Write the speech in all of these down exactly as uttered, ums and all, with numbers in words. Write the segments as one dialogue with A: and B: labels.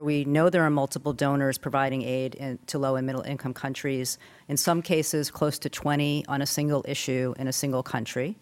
A: We know there are multiple donors providing aid in, to low and middle income countries, in some cases close to twenty on a single issue in a single country.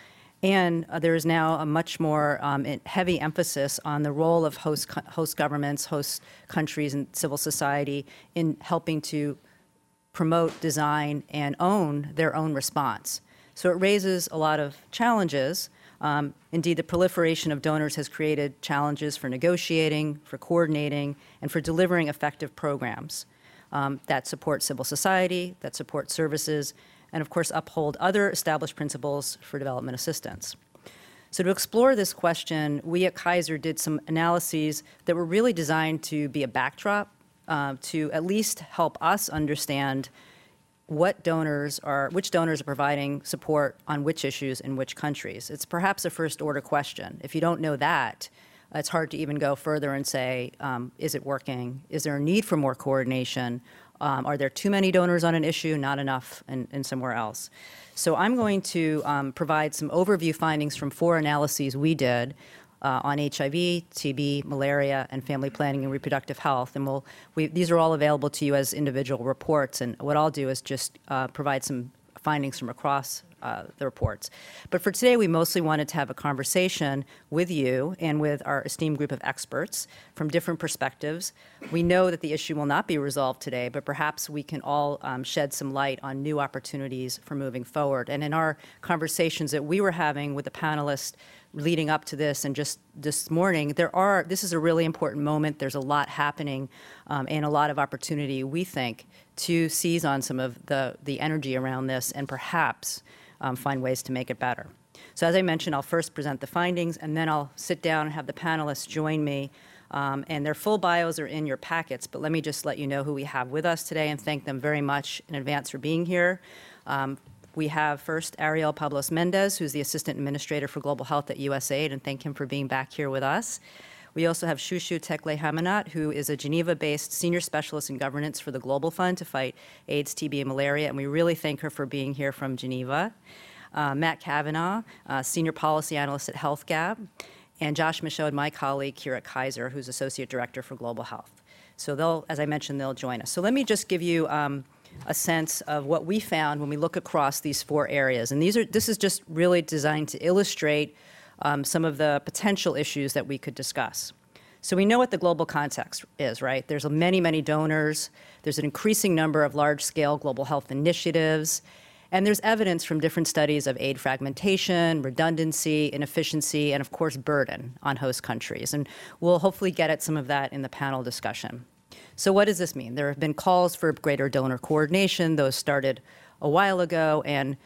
A: And uh, there is now a much more um, heavy emphasis on the role of host, host governments, host countries, and civil society in helping to promote, design, and own their own response. So it raises a lot of challenges. Um, indeed, the proliferation of donors has created challenges for negotiating, for coordinating, and for delivering effective programs um, that support civil society, that support services, and of course uphold other established principles for development assistance. So to explore this question, we at Kaiser did some analyses that were really designed to be a backdrop uh, to at least help us understand what donors are, which donors are providing support on which issues in which countries. It's perhaps a first order question. If you don't know that, it's hard to even go further and say, um, is it working? Is there a need for more coordination? Um, are there too many donors on an issue, not enough in, in somewhere else? So I'm going to um, provide some overview findings from four analyses we did uh, on H I V, T B, malaria, and family planning and reproductive health. And we'll, we, these are all available to you as individual reports. And what I'll do is just uh, provide some findings from across uh, the reports. But for today, we mostly wanted to have a conversation with you and with our esteemed group of experts from different perspectives. We know that the issue will not be resolved today, but perhaps we can all um, shed some light on new opportunities for moving forward. And in our conversations that we were having with the panelists leading up to this and just this morning, there are, this is a really important moment. There's a lot happening um, and a lot of opportunity, we think, to seize on some of the, the energy around this and perhaps um, find ways to make it better. So as I mentioned, I'll first present the findings, and then I'll sit down and have the panelists join me. Um, and their full bios are in your packets, but let me just let you know who we have with us today and thank them very much in advance for being here. Um, We have first Ariel Pablos Mendez, who's the Assistant Administrator for Global Health at U S A I D, and thank him for being back here with us. We also have Shushu Tekle-Hamanat, who is a Geneva-based Senior Specialist in Governance for the Global Fund to fight AIDS, T B, and malaria, and we really thank her for being here from Geneva. Uh, Matt Kavanaugh, uh, Senior Policy Analyst at HealthGab, and Josh Michaud, my colleague here at Kaiser, who's Associate Director for Global Health. So they'll, as I mentioned, they'll join us. So let me just give you um, a sense of what we found when we look across these four areas. And these are, this is just really designed to illustrate um, some of the potential issues that we could discuss. So we know what the global context is, right? There's many, many donors. There's an increasing number of large-scale global health initiatives. And there's evidence from different studies of aid fragmentation, redundancy, inefficiency, and of course, burden on host countries. And we'll hopefully get at some of that in the panel discussion. So what does this mean? There have been calls for greater donor coordination. Those started a while ago, and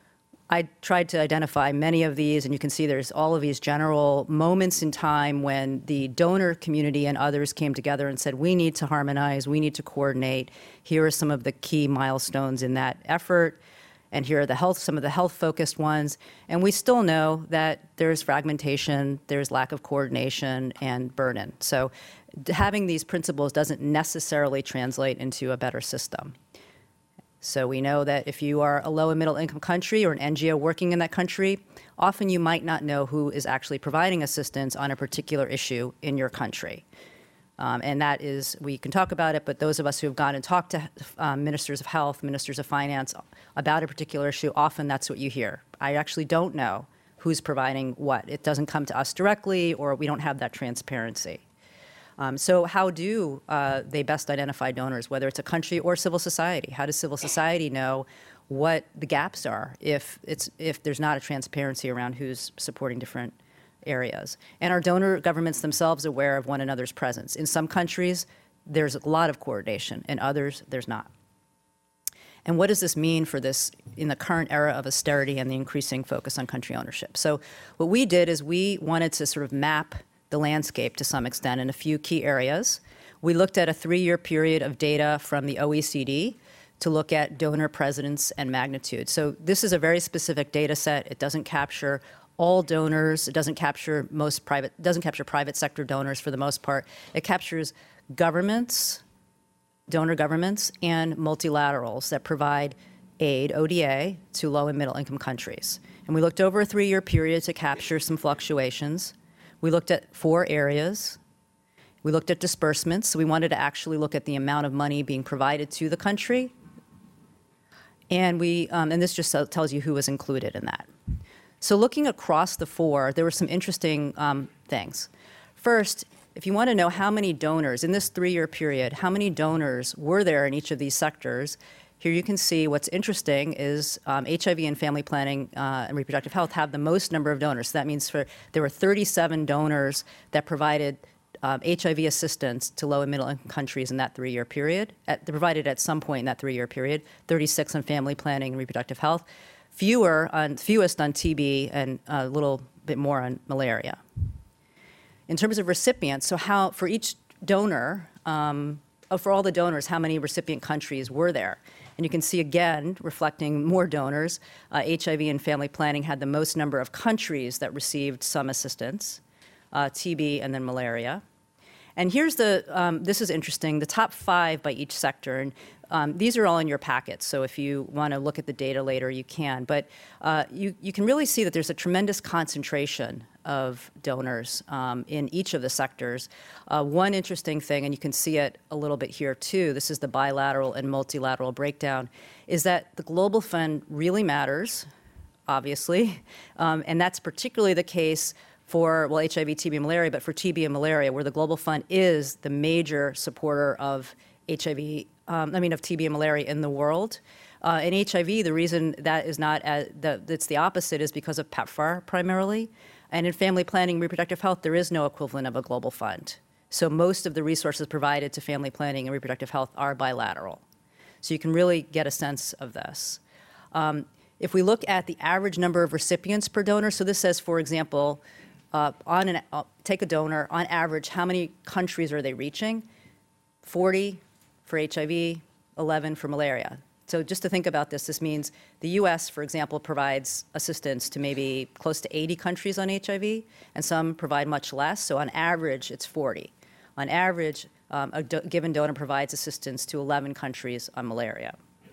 A: I tried to identify many of these, and you can see there's all of these general moments in time when the donor community and others came together and said, we need to harmonize, we need to coordinate. Here are some of the key milestones in that effort, and here are the health, some of the health-focused ones. And we still know that there's fragmentation, there's lack of coordination, and burden. So having these principles doesn't necessarily translate into a better system. So we know that if you are a low and middle income country or an N G O working in that country, often you might not know who is actually providing assistance on a particular issue in your country. Um, and that is, we can talk about it, but those of us who have gone and talked to um, ministers of health, ministers of finance about a particular issue, often that's what you hear. I actually don't know who's providing what. It doesn't come to us directly, or we don't have that transparency. Um, so how do uh, they best identify donors, whether it's a country or civil society? How does civil society know what the gaps are if, it's, if there's not a transparency around who's supporting different areas? And are donor governments themselves aware of one another's presence? In some countries, there's a lot of coordination. In others, there's not. And what does this mean for this in the current era of austerity and the increasing focus on country ownership? So what we did is we wanted to sort of map the landscape to some extent in a few key areas. We looked at a three-year period of data from the O E C D to look at donor presence and magnitude. So this is a very specific data set. It doesn't capture all donors. It doesn't capture most private, doesn't capture private sector donors for the most part. It captures governments, donor governments, and multilaterals that provide aid, O D A, to low and middle income countries. And we looked over a three-year period to capture some fluctuations. We looked at four areas. We looked at disbursements. So we wanted to actually look at the amount of money being provided to the country. And, we, um, and this just tells you who was included in that. So looking across the four, there were some interesting um, things. First, if you want to know how many donors, in this three-year period, how many donors were there in each of these sectors, here you can see what's interesting is um, H I V and family planning uh, and reproductive health have the most number of donors. So that means for, there were thirty-seven donors that provided um, H I V assistance to low and middle income countries in that three-year period, at, provided at some point in that three-year period, thirty-six on family planning and reproductive health, fewer on, fewest on T B, and a little bit more on malaria. In terms of recipients, so how, for each donor, um, oh, for all the donors, how many recipient countries were there? And you can see again, reflecting more donors, uh, H I V and family planning had the most number of countries that received some assistance, uh, T B, and then malaria. And here's the, um, this is interesting, the top five by each sector. And um, these are all in your packets, so if you want to look at the data later, you can. But uh, you, you can really see that there's a tremendous concentration of donors um, in each of the sectors. Uh, one interesting thing, and you can see it a little bit here too, this is the bilateral and multilateral breakdown, is that the Global Fund really matters, obviously, um, and that's particularly the case for, well, H I V, T B, and malaria, but for T B and malaria, where the Global Fund is the major supporter of H I V, um, I mean, of T B and malaria in the world. Uh, in H I V, the reason that is not, as, the, it's the opposite is because of PEPFAR primarily. And in family planning and reproductive health, there is no equivalent of a global fund. So most of the resources provided to family planning and reproductive health are bilateral. So you can really get a sense of this. Um, if we look at the average number of recipients per donor, so this says, for example, uh, on an, uh, take a donor, on average, how many countries are they reaching? forty for H I V, eleven for malaria. So just to think about this, this means the U S, for example, provides assistance to maybe close to eighty countries on H I V, and some provide much less. So on average, it's forty. On average, um, a do given donor provides assistance to eleven countries on malaria.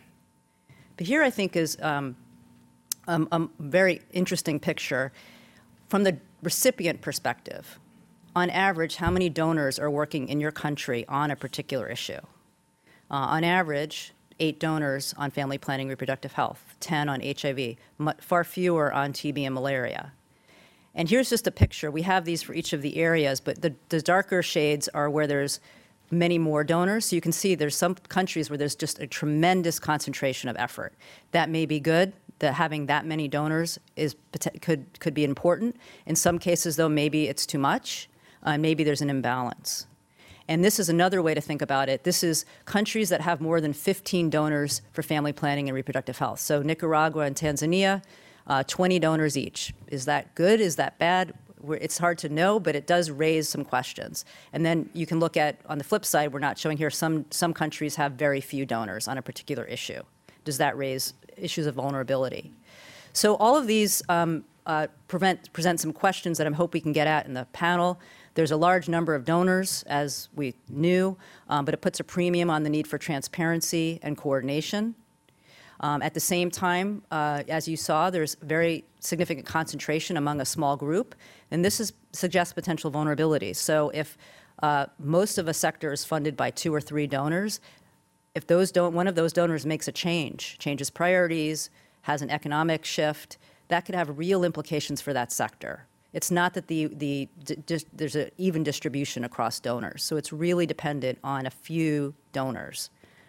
A: But here I think is um, um, a very interesting picture from the recipient perspective. On average, how many donors are working in your country on a particular issue? Uh, on average, eight donors on family planning, reproductive health, ten on H I V, far fewer on T B and malaria. And here's just a picture. We have these for each of the areas, but the, the darker shades are where there's many more donors. So you can see there's some countries where there's just a tremendous concentration of effort. That may be good, that having that many donors is, could, could be important. In some cases, though, maybe it's too much. Uh, maybe there's an imbalance. And this is another way to think about it. This is countries that have more than fifteen donors for family planning and reproductive health. So Nicaragua and Tanzania, uh, twenty donors each. Is that good? Is that bad? It's hard to know, but it does raise some questions. And then you can look at, on the flip side, we're not showing here, some, some countries have very few donors on a particular issue. Does that raise issues of vulnerability? So all of these um, uh, prevent, present some questions that I hope we can get at in the panel. There's a large number of donors, as we knew, um, but it puts a premium on the need for transparency and coordination. Um, at the same time, uh, as you saw, there's very significant concentration among a small group, and this is, suggests potential vulnerabilities. So if uh, most of a sector is funded by two or three donors, if those don't, one of those donors makes a change, changes priorities, has an economic shift, that could have real implications for that sector. It's not that the, the, di there's an even distribution across donors, so it's really dependent on a few donors.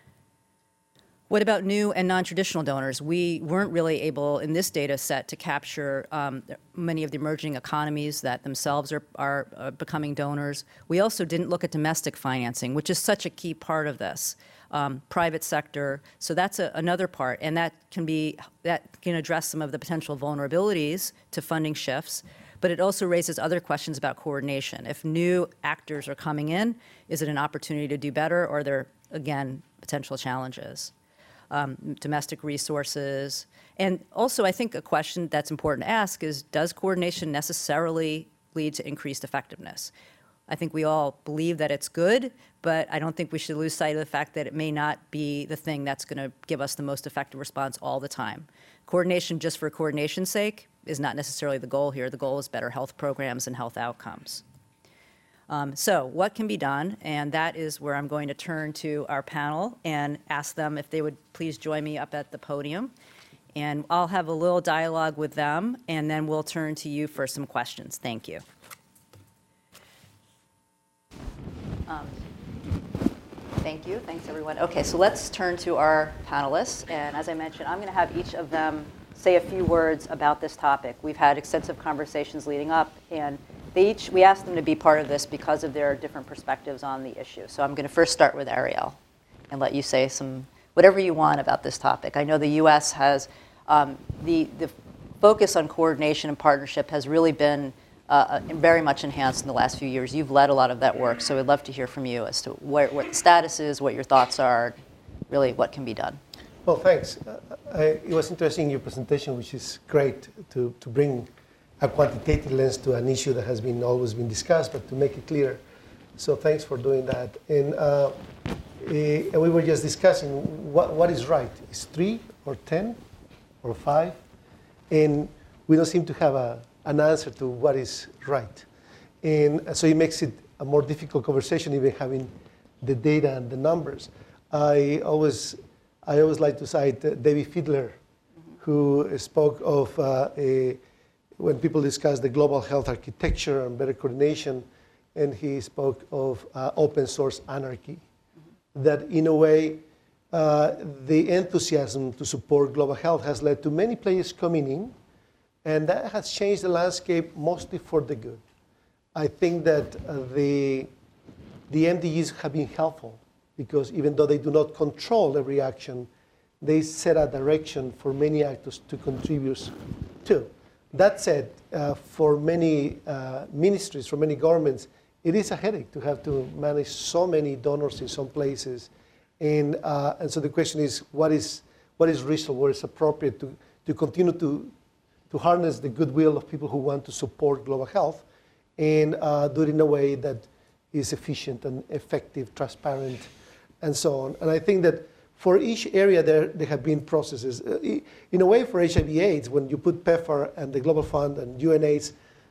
A: What about new and non-traditional donors? We weren't really able in this data set to capture um, many of the emerging economies that themselves are, are uh, becoming donors. We also didn't look at domestic financing, which is such a key part of this. Um, private sector, so that's a, another part, and that can be, that can address some of the potential vulnerabilities to funding shifts. But it also raises other questions about coordination. If new actors are coming in, is it an opportunity to do better, or are there, again, potential challenges? Um, domestic resources. And also, I think a question that's important to ask is, does coordination necessarily lead to increased effectiveness? I think we all believe that it's good, but I don't think we should lose sight of the fact that it may not be the thing that's going to give us the most effective response all the time. Coordination just for coordination's sake is not necessarily the goal here. The goal is better health programs and health outcomes. Um, so what can be done? And that is where I'm going to turn to our panel and ask them if they would please join me up at the podium. And I'll have a little dialogue with them, and then we'll turn to you for some questions. Thank you. Um, thank you. Thanks, everyone. Okay, so let's turn to our panelists. And as I mentioned, I'm going to have each of them say a few words about this topic. We've had extensive conversations leading up, and they each, we asked them to be part of this because of their different perspectives on the issue. So I'm going to first start with Ariel and let you say some, whatever you want about this topic. I know the U S has, um, the, the focus on coordination and partnership has really been uh, very much enhanced in the last few years. You've led a lot of that work, so we'd love to hear from you as to where, what the status is, what your thoughts are, really what can be done.
B: Well, thanks. Uh, I, it was interesting in your presentation, which is great to, to bring a quantitative lens to an issue that has been always been discussed, but to make it clear. So thanks for doing that. And, uh, eh, and we were just discussing what, what is right. Is three or ten or five? And we don't seem to have a, an answer to what is right. And so it makes it a more difficult conversation, even having the data and the numbers. I always, I always like to cite uh, David Fiedler, mm-hmm. who spoke of uh, a, when people discuss the global health architecture and better coordination, and he spoke of uh, open source anarchy. Mm-hmm. That in a way, uh, the enthusiasm to support global health has led to many players coming in, and that has changed the landscape mostly for the good. I think that uh, the, the M D Gs have been helpful, because even though they do not control every action, they set a direction for many actors to contribute to. That said, uh, for many uh, ministries, for many governments, it is a headache to have to manage so many donors in some places. And, uh, and so the question is, what is, what is reasonable, what is appropriate to, to continue to, to harness the goodwill of people who want to support global health and uh, do it in a way that is efficient and effective, transparent, and so on. And I think that for each area, there, there have been processes. Uh, in a way, for H I V AIDS, when you put PEPFAR and the Global Fund and U N AIDS,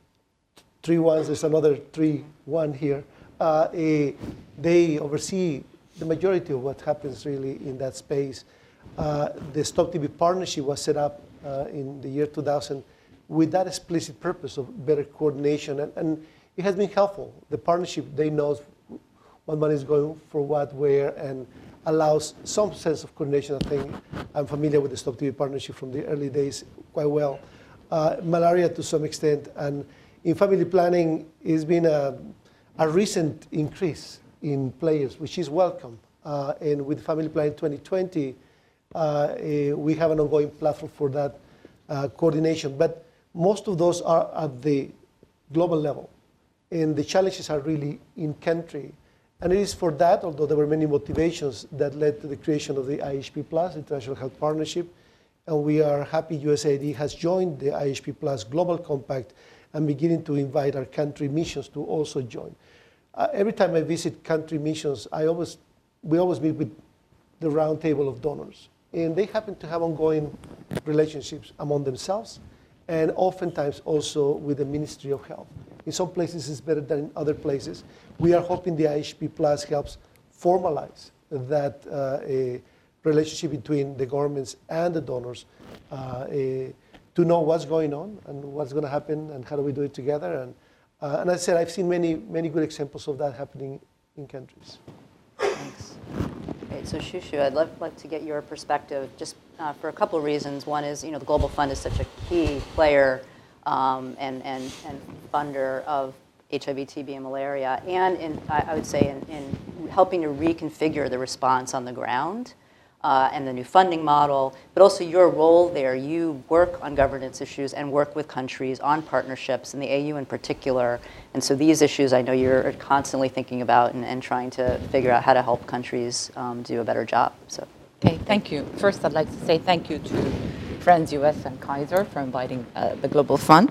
B: three ones, there's another three, one here, uh, a, they oversee the majority of what happens really in that space. Uh, the Stop T B Partnership was set up uh, in the year two thousand with that explicit purpose of better coordination, and, and it has been helpful. The partnership, they know what money is going for what, where, and allows some sense of coordination. I think I'm familiar with the Stop T B Partnership from the early days quite well. Uh, malaria to some extent, and in family planning, it's been a, a recent increase in players, which is welcome. Uh, and with Family Planning twenty twenty, uh, we have an ongoing platform for that uh, coordination. But most of those are at the global level. And the challenges are really in country. And it is for that, although there were many motivations that led to the creation of the I H P Plus, International Health Partnership. And we are happy U S A I D has joined the I H P Plus Global Compact and beginning to invite our country missions to also join. Uh, every time I visit country missions, I always, we always meet with the round table of donors. And they happen to have ongoing relationships among themselves, and oftentimes also with the Ministry of Health. In some places it's better than in other places. We are hoping the I H P Plus helps formalize that uh, a relationship between the governments and the donors uh, a, to know what's going on and what's going to happen and how do we do it together. And, uh, and as I said, I've seen many, many good examples of that happening in countries.
A: Thanks. Great. So Shushu, I'd love like to get your perspective just uh, for a couple of reasons. One is, you know, the Global Fund is such a key player um, and, and, and funder of H I V, T B, and malaria, and in, I, I would say in, in helping to reconfigure the response on the ground. Uh, and the new funding model, but also your role there. You work on governance issues and work with countries on partnerships, and the A U in particular. And so these issues I know you're constantly thinking about and, and trying to figure out how to help countries um, do a better job. So,
C: okay, thank you. First, I'd like to say thank you to Friends U S and Kaiser for inviting uh, the Global Fund.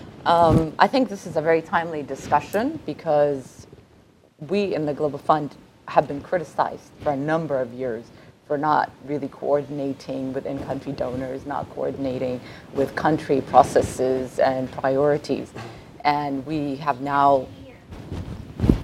C: Um, I think this is a very timely discussion because we in the Global Fund have been criticized for a number of years for not really coordinating with in-country donors, not coordinating with country processes and priorities. And we have now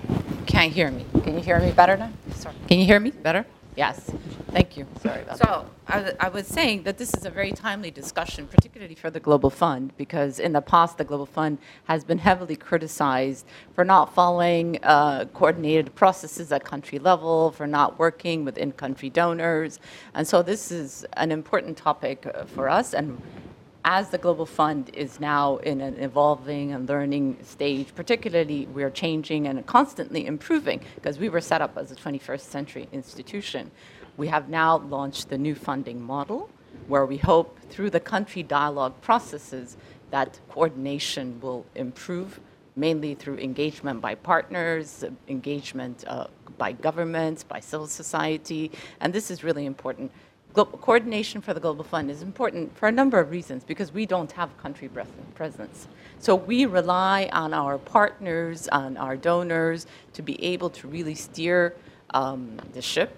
C: can't hear me. Can you hear me better now? Sorry. Can you hear me better? Yes. Thank you. Sorry about that. So I, w- I was saying that this is a very timely discussion, particularly for the Global Fund, because in the past, the Global Fund has been heavily criticized for not following uh, coordinated processes at country level, for not working with in-country donors. And so this is an important topic uh, for us. And as the Global Fund is now in an evolving and learning stage, particularly we're changing and constantly improving because we were set up as a twenty-first century institution. We have now launched the new funding model where we hope through the country dialogue processes that coordination will improve, mainly through engagement by partners, engagement uh, by governments, by civil society, and this is really important. Global coordination for the Global Fund is important for a number of reasons because we don't have country presence. So we rely on our partners, on our donors to be able to really steer um, the ship,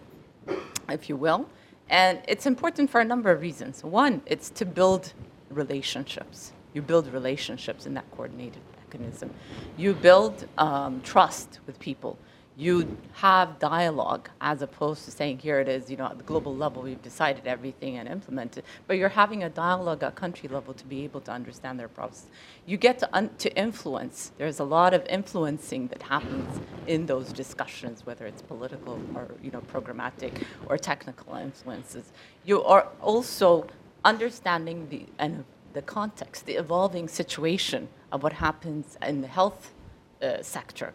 C: if you will. And it's important for a number of reasons. One, it's to build relationships. You build relationships in that coordinated mechanism. You build um, trust with people. You have dialogue as opposed to saying, here it is, you know, at the global level, we've decided everything and implemented. But you're having a dialogue at country level to be able to understand their process. You get to, un to influence. There's a lot of influencing that happens in those discussions, whether it's political or, you know, programmatic or technical influences. You are also understanding the, and the context, the evolving situation of what happens in the health uh, sector.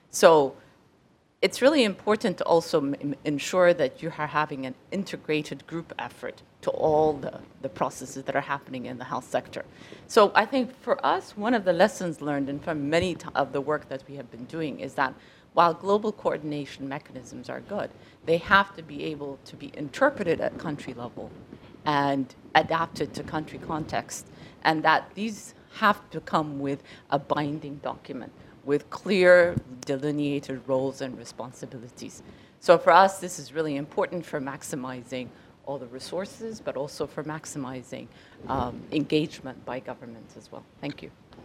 C: So it's really important to also m ensure that you are having an integrated group effort to all the, the processes that are happening in the health sector. So I think for us, one of the lessons learned and from many of the work that we have been doing is that while global coordination mechanisms are good, they have to be able to be interpreted at country level and adapted to country context, and that these have to come with a binding document with clear delineated roles and responsibilities. So for us, this is really important for maximizing all the resources, but also for maximizing um, engagement by governments as well. Thank you.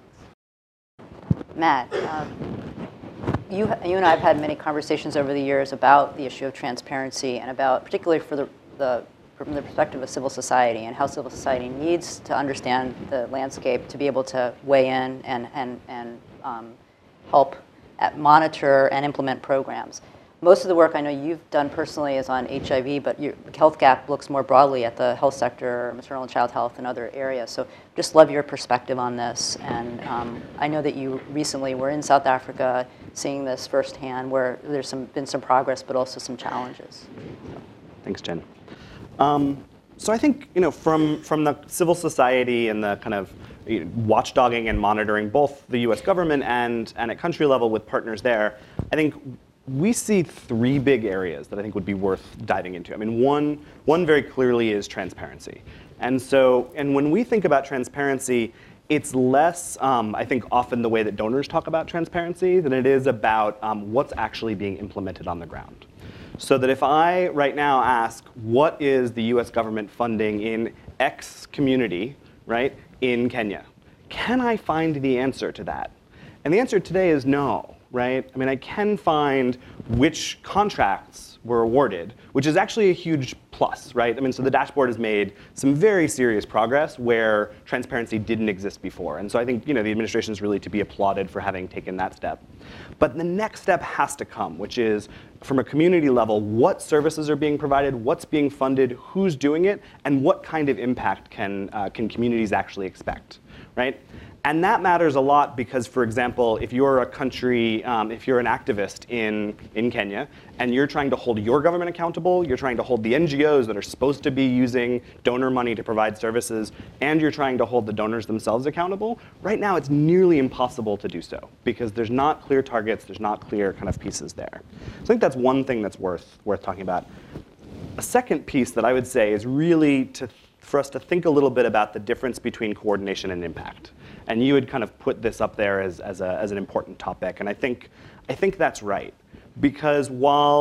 A: Matt, um, you, you and I have had many conversations over the years about the issue of transparency and about, particularly for the, the from the perspective of civil society and how civil society needs to understand the landscape to be able to weigh in and, and, and um, help at monitor and implement programs. Most of the work I know you've done personally is on H I V, but your Health Gap looks more broadly at the health sector, maternal and child health, and other areas. So just love your perspective on this. And um, I know that you recently were in South Africa seeing this firsthand, where there's some, been some progress, but also some challenges. So.
D: Thanks, Jen. Um, so I think, you know, from, from the civil society and the kind of watchdogging and monitoring both the U S government and, and at country level with partners there, I think we see three big areas that I think would be worth diving into. I mean, one, one very clearly is transparency. And so, and when we think about transparency, it's less, um, I think, often the way that donors talk about transparency than it is about um, what's actually being implemented on the ground. So that if I right now ask, what is the U S government funding in X community, right, in Kenya? Can I find the answer to that? And the answer today is no, right? I mean, I can find which contracts were awarded, which is actually a huge plus, right? I mean, so the dashboard has made some very serious progress where transparency didn't exist before. And so I think, you know, the administration is really to be applauded for having taken that step. But the next step has to come, which is from a community level, what services are being provided, what's being funded, who's doing it, and what kind of impact can, uh, can communities actually expect, right? And that matters a lot because, for example, if you're a country, um, if you're an activist in, in Kenya, and you're trying to hold your government accountable, you're trying to hold the N G Os that are supposed to be using donor money to provide services, and you're trying to hold the donors themselves accountable, right now it's nearly impossible to do so because there's not clear targets, there's not clear kind of pieces there. So I think that's one thing that's worth, worth talking about. A second piece that I would say is really to, for us to think a little bit about the difference between coordination and impact. And you had kind of put this up there as, as, a, as an important topic. And I think, I think that's right. Because while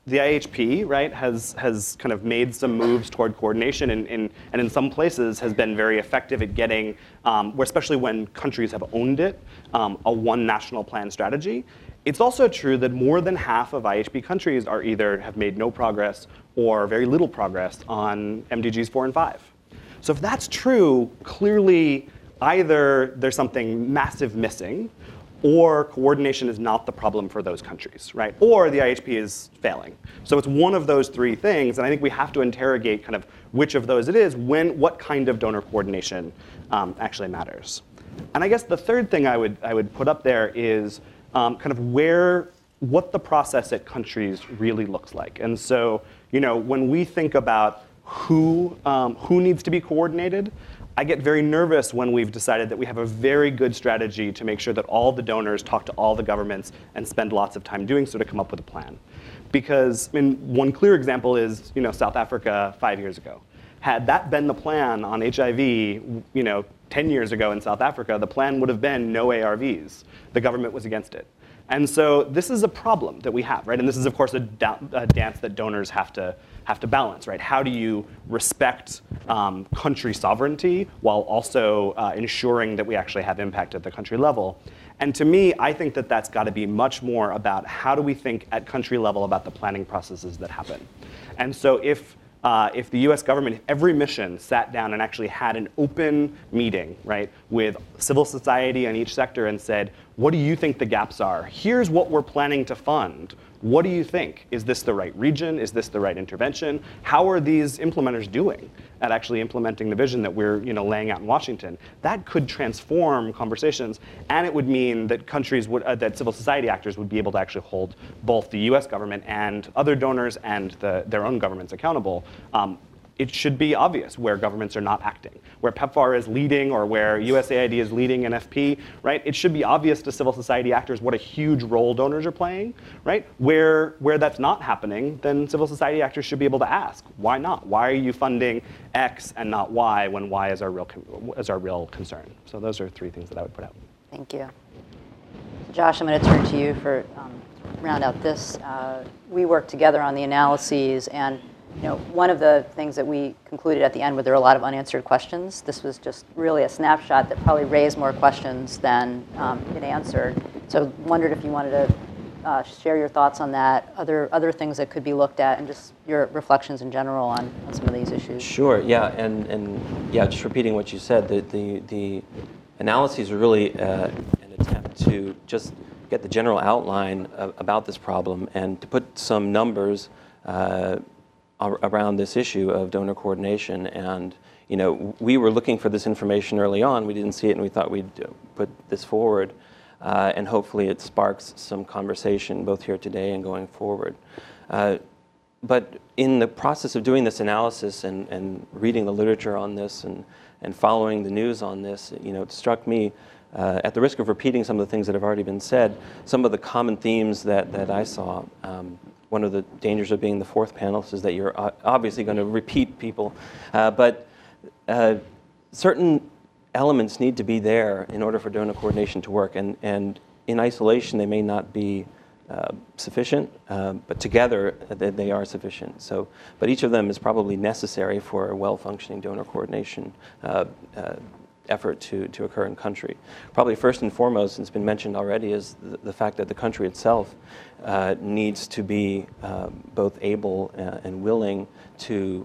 D: the I H P, right, has has kind of made some moves toward coordination, and, and, and in some places has been very effective at getting, um, where especially when countries have owned it, um, a one national plan strategy. It's also true that more than half of I H P countries are either have made no progress or very little progress on M D Gs four and five. So if that's true, clearly either there's something massive missing, or coordination is not the problem for those countries, right? Or the I H P is failing. So it's one of those three things, and I think we have to interrogate kind of which of those it is, when, what kind of donor coordination um, actually matters. And I guess the third thing I would, I would put up there is um, kind of where, what the process at countries really looks like. And so, you know, when we think about who, um, who needs to be coordinated, I get very nervous when we've decided that we have a very good strategy to make sure that all the donors talk to all the governments and spend lots of time doing so to come up with a plan. Because, I mean, one clear example is, you know, South Africa five years ago. Had that been the plan on H I V, you know, ten years ago in South Africa, the plan would have been no A R Vs. The government was against it. And so this is a problem that we have, right? And this is, of course, a, da a dance that donors have to have to balance, right? How do you respect um, country sovereignty while also uh, ensuring that we actually have impact at the country level? And to me, I think that that's got to be much more about how do we think at country level about the planning processes that happen. And so if Uh, if the U S government, if every mission sat down and actually had an open meeting, right, with civil society in each sector and said, what do you think the gaps are? Here's what we're planning to fund. What do you think? Is this the right region? Is this the right intervention? How are these implementers doing at actually implementing the vision that we're, you know, laying out in Washington? That could transform conversations, and it would mean that countries would, uh, that civil society actors would be able to actually hold both the U S government and other donors and the, their own governments accountable. Um, It should be obvious where governments are not acting, where PEPFAR is leading or where U S A I D is leading N F P, right? It should be obvious to civil society actors what a huge role donors are playing, right? Where, where that's not happening, then civil society actors should be able to ask, why not? Why are you funding X and not Y when Y is our real, is our real concern? So those are three things that I would put out.
A: Thank you. Josh, I'm going to turn to you for um, round out this. Uh, we worked together on the analyses, and you know, one of the things that we concluded at the end were there were a lot of unanswered questions. This was just really a snapshot that probably raised more questions than um, it answered. So wondered if you wanted to uh, share your thoughts on that, other other things that could be looked at, and just your reflections in general on, on some of these issues.
E: Sure, yeah, and, and yeah, just repeating what you said, the, the, the analyses are really uh, an attempt to just get the general outline of, about this problem and to put some numbers uh, around this issue of donor coordination. And you know, we were looking for this information early on. We didn't see it, and we thought we'd put this forward, uh, and hopefully it sparks some conversation both here today and going forward. Uh, but in the process of doing this analysis and, and reading the literature on this and, and following the news on this, you know, it struck me, uh, at the risk of repeating some of the things that have already been said, some of the common themes that, that I saw. Um, One of the dangers of being the fourth panelist is that you're obviously going to repeat people. Uh, but uh, certain elements need to be there in order for donor coordination to work. And, and in isolation, they may not be uh, sufficient, uh, but together they, they are sufficient. So, but each of them is probably necessary for a well-functioning donor coordination uh, uh, effort to, to occur in country. Probably first and foremost, and it's been mentioned already, is the, the fact that the country itself uh, needs to be uh, both able uh, and willing to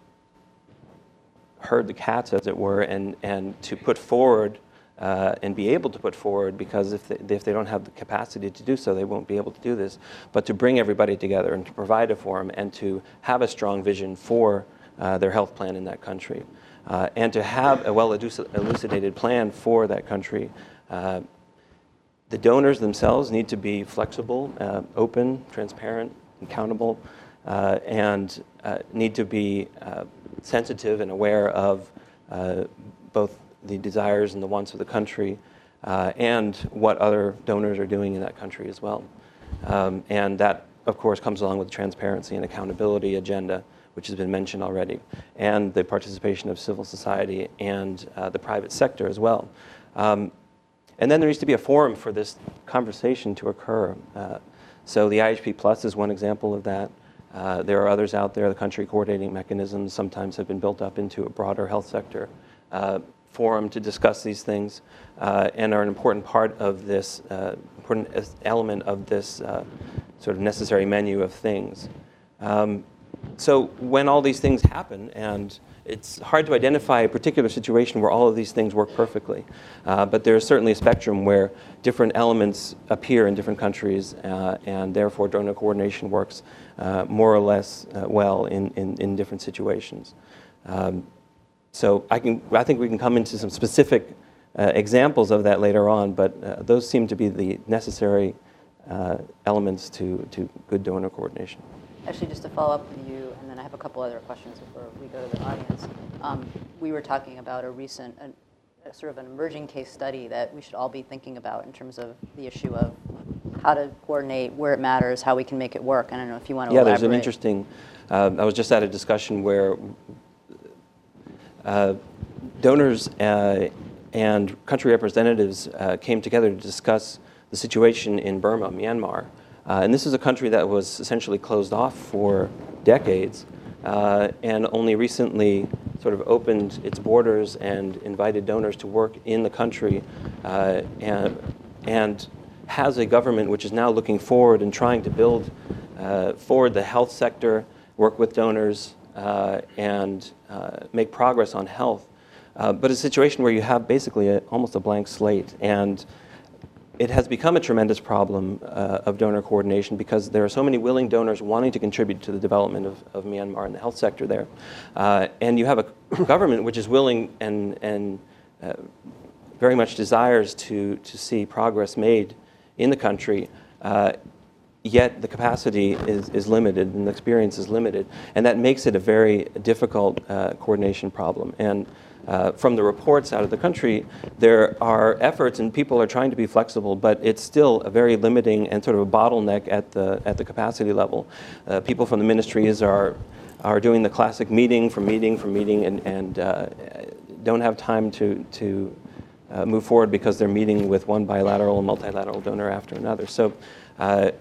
E: herd the cats, as it were, and, and to put forward uh, and be able to put forward, because if they, if they don't have the capacity to do so, they won't be able to do this, but to bring everybody together and to provide a forum and to have a strong vision for uh, their health plan in that country. Uh, and to have a well-elucidated plan for that country. Uh, the donors themselves need to be flexible, uh, open, transparent, accountable, uh, and uh, need to be uh, sensitive and aware of uh, both the desires and the wants of the country uh, and what other donors are doing in that country as well. Um, and that, of course, comes along with the transparency and accountability agenda, which has been mentioned already, and the participation of civil society and uh, the private sector as well. Um, and then there needs to be a forum for this conversation to occur. Uh, so the I H P Plus is one example of that. Uh, there are others out there. The country coordinating mechanisms sometimes have been built up into a broader health sector uh, forum to discuss these things, uh, and are an important part of this, uh, important element of this uh, sort of necessary menu of things. Um, so when all these things happen, and it's hard to identify a particular situation where all of these things work perfectly, uh, but there's certainly a spectrum where different elements appear in different countries, uh, and therefore donor coordination works uh, more or less uh, well in, in, in different situations. Um, so I, can, I think we can come into some specific uh, examples of that later on, but uh, those seem to be the necessary uh, elements to, to good donor coordination.
A: Actually, just to follow up with you, and then I have a couple other questions before we go to the audience. Um, we were talking about a recent, an, a sort of an emerging case study that we should all be thinking about in terms of the issue of how to coordinate, where it matters, how we can make it work. I don't know if you want to
E: yeah,
A: elaborate.
E: there's an interesting, uh, I was just at a discussion where uh, donors uh, and country representatives uh, came together to discuss the situation in Burma, Myanmar. Uh, and this is a country that was essentially closed off for decades, uh, and only recently sort of opened its borders and invited donors to work in the country, uh, and, and has a government which is now looking forward and trying to build uh, forward the health sector, work with donors, uh, and uh, make progress on health. Uh, but a situation where you have basically a, almost a blank slate. And it has become a tremendous problem uh, of donor coordination because there are so many willing donors wanting to contribute to the development of, of Myanmar and the health sector there. Uh, and you have a government which is willing and, and uh, very much desires to, to see progress made in the country, uh, yet the capacity is, is limited and the experience is limited. And that makes it a very difficult uh, coordination problem. And Uh, from the reports out of the country, there are efforts and people are trying to be flexible, but it's still a very limiting and sort of a bottleneck at the at the capacity level. Uh, people from the ministries are are doing the classic meeting from meeting from meeting and and uh, don't have time to to uh, move forward because they're meeting with one bilateral and multilateral donor after another. So. Uh,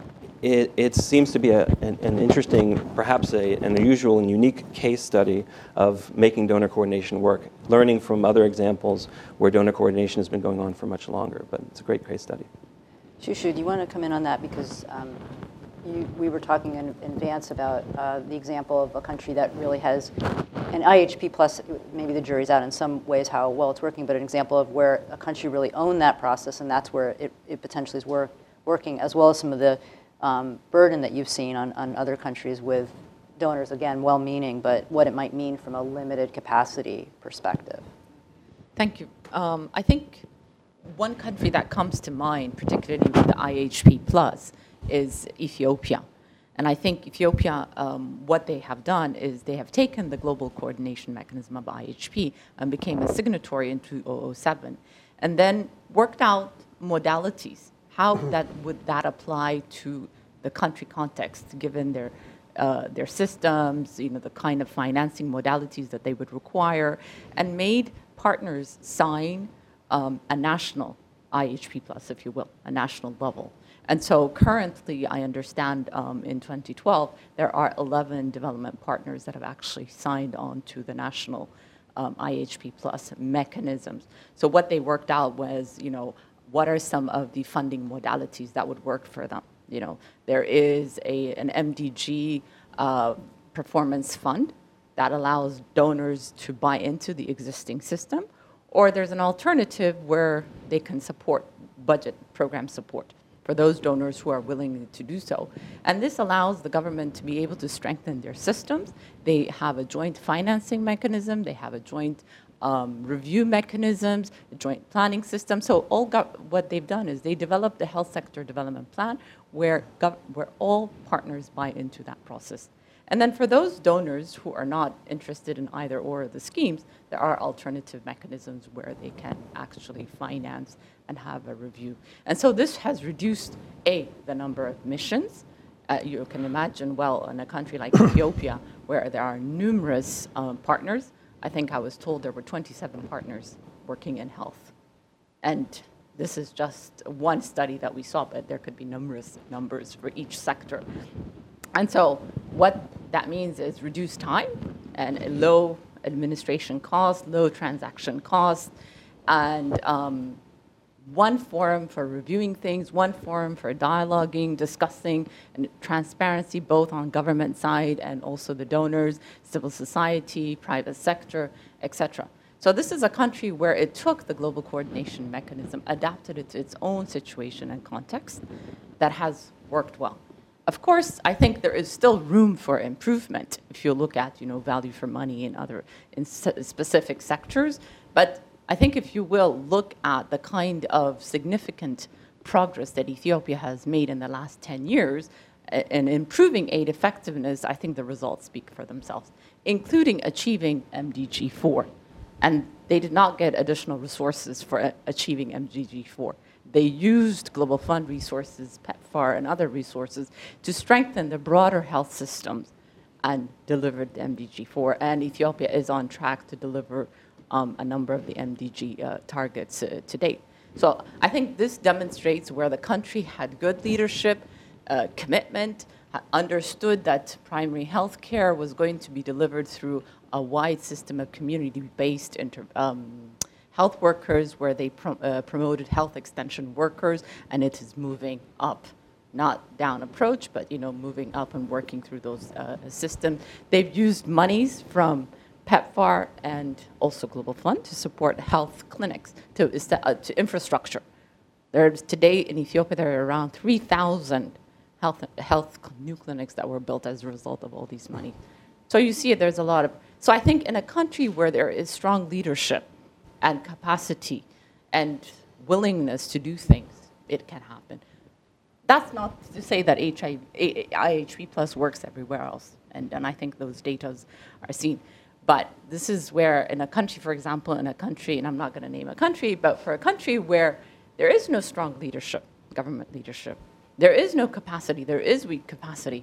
E: It, it seems to be a, an, an interesting, perhaps a, an unusual and unique case study of making donor coordination work, learning from other examples where donor coordination has been going on for much longer. But it's a great case study.
A: Shushu, do you want to come in on that? Because um, you, we were talking in, in advance about uh, the example of a country that really has an I H P plus, maybe the jury's out in some ways how well it's working, but an example of where a country really owned that process, and that's where it, it potentially is work, working, as well as some of the Um, burden that you've seen on, on other countries with donors, again, well-meaning, but what it might mean from a limited capacity perspective.
C: Thank you. Um, I think one country that comes to mind, particularly with the I H P plus, is Ethiopia. And I think Ethiopia, um, what they have done is they have taken the global coordination mechanism of I H P and became a signatory in two thousand seven, and then worked out modalities. How that would that apply to the country context, given their uh, their systems, you know, the kind of financing modalities that they would require, and made partners sign um, a national I H P plus, if you will, a national level. And so currently, I understand um, in twenty twelve, there are eleven development partners that have actually signed on to the national um, I H P plus mechanisms. So what they worked out was, you know, what are some of the funding modalities that would work for them? You know, there is a, an M D G uh, performance fund that allows donors to buy into the existing system, or there's an alternative where they can support budget program support for those donors who are willing to do so. And this allows the government to be able to strengthen their systems. They have a joint financing mechanism, they have a joint Um, review mechanisms, joint planning system. So all what they've done is they developed a health sector development plan where, where all partners buy into that process. And then for those donors who are not interested in either or of the schemes, there are alternative mechanisms where they can actually finance and have a review. And so this has reduced, A, the number of missions. Uh, you can imagine, well, in a country like Ethiopia, where there are numerous um, partners, I think I was told there were twenty-seven partners working in health. And this is just one study that we saw, but there could be numerous numbers for each sector. And so what that means is reduced time and low administration costs, low transaction costs, and um, one forum for reviewing things, one forum for dialoguing, discussing, and transparency both on government side and also the donors, civil society, private sector, et cetera. So this is a country where it took the global coordination mechanism, adapted it to its own situation and context that has worked well. Of course, I think there is still room for improvement if you look at, you know, value for money in other in specific sectors. But I think if you will look at the kind of significant progress that Ethiopia has made in the last ten years in improving aid effectiveness, I think the results speak for themselves, including achieving M D G four. And they did not get additional resources for achieving M D G four. They used Global Fund resources, PEPFAR, and other resources to strengthen the broader health systems and delivered the M D G four. And Ethiopia is on track to deliver um, a number of the M D G uh, targets uh, to date. So I think this demonstrates where the country had good leadership, uh, commitment, understood that primary health care was going to be delivered through a wide system of community-based inter um, health workers, where they pro uh, promoted health extension workers, and it is moving up, not down approach, but you know, moving up and working through those uh, systems. They've used monies from PEPFAR and also Global Fund to support health clinics, to, uh, to infrastructure. There's today in Ethiopia, there are around three thousand health, health new clinics that were built as a result of all these money. So you see, there's a lot of, so I think in a country where there is strong leadership and capacity and willingness to do things, it can happen. That's not to say that I H P plus works everywhere else, and, and I think those data are seen. But this is where in a country, for example, in a country, and I'm not going to name a country, but for a country where there is no strong leadership, government leadership, there is no capacity, there is weak capacity,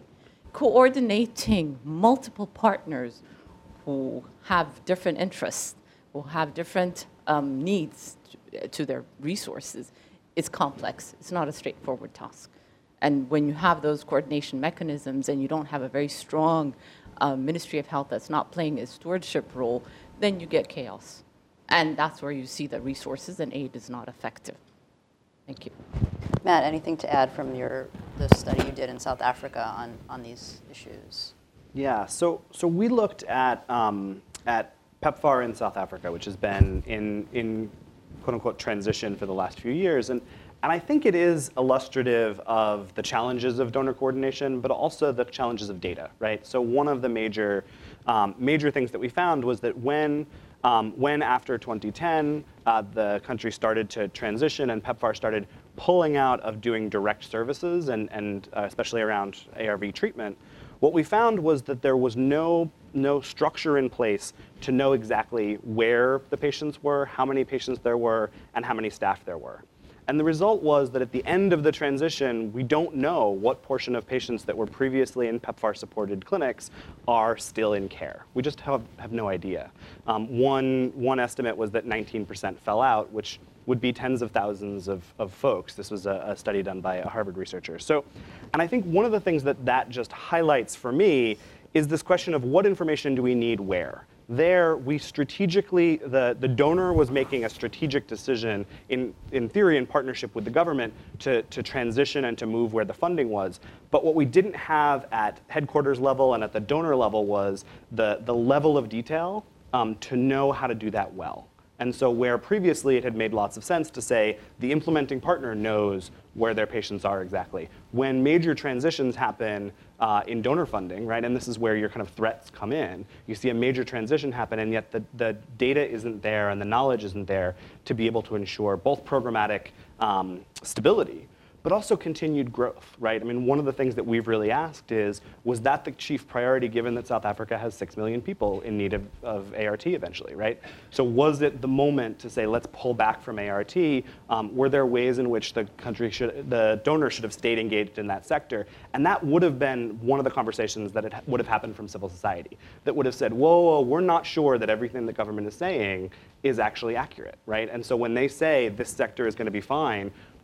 C: coordinating multiple partners who have different interests, who have different um, needs to, to their resources, is complex. It's not a straightforward task. And when you have those coordination mechanisms and you don't have a very strong uh, Ministry of Health that's not playing a stewardship role, then you get chaos. And that's where you see that resources and aid is not effective. Thank you.
A: Matt, anything to add from your the study you did in South Africa on, on these issues?
D: Yeah, so so we looked at um, at PEPFAR in South Africa, which has been in in quote unquote transition for the last few years, and and I think it is illustrative of the challenges of donor coordination, but also the challenges of data, right? So one of the major um, major things that we found was that when Um, when after twenty ten, uh, the country started to transition and PEPFAR started pulling out of doing direct services, and, and uh, especially around A R V treatment, what we found was that there was no, no structure in place to know exactly where the patients were, how many patients there were, and how many staff there were. And the result was that at the end of the transition, we don't know what portion of patients that were previously in PEPFAR-supported clinics are still in care. We just have, have no idea. Um, one, one estimate was that nineteen percent fell out, which would be tens of thousands of, of folks. This was a, a study done by a Harvard researcher. So, and I think one of the things that that just highlights for me is this question of what information do we need where? There, we strategically, the, the donor was making a strategic decision, in, in theory, in partnership with the government, to, to transition and to move where the funding was. But what we didn't have at headquarters level and at the donor level was the, the level of detail um, to know how to do that well. And so where previously it had made lots of sense to say the implementing partner knows where their patients are exactly. When major transitions happen uh, in donor funding, right, and this is where your kind of threats come in, you see a major transition happen, and yet the, the data isn't there and the knowledge isn't there to be able to ensure both programmatic um, stability, but also continued growth, right? I mean, one of the things that we've really asked is, was that the chief priority given that South Africa has six million people in need of, of A R T eventually, right? So was it the moment to say, let's pull back from A R T? Um, were there ways in which the country should, the donor should have stayed engaged in that sector? And that would have been one of the conversations that it would have happened from civil society, that would have said, whoa, whoa, we're not sure that everything the government is saying is actually accurate, right? And so when they say this sector is going to be fine,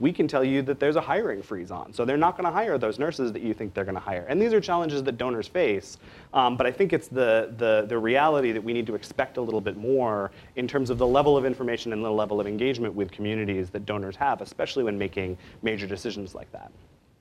D: we can tell you that there's a hiring freeze on. So they're not going to hire those nurses that you think they're going to hire. And these are challenges that donors face. Um, but I think it's the, the, the reality that we need to expect a little bit more in terms of the level of information and the level of engagement with communities that donors have, especially when making major decisions like that.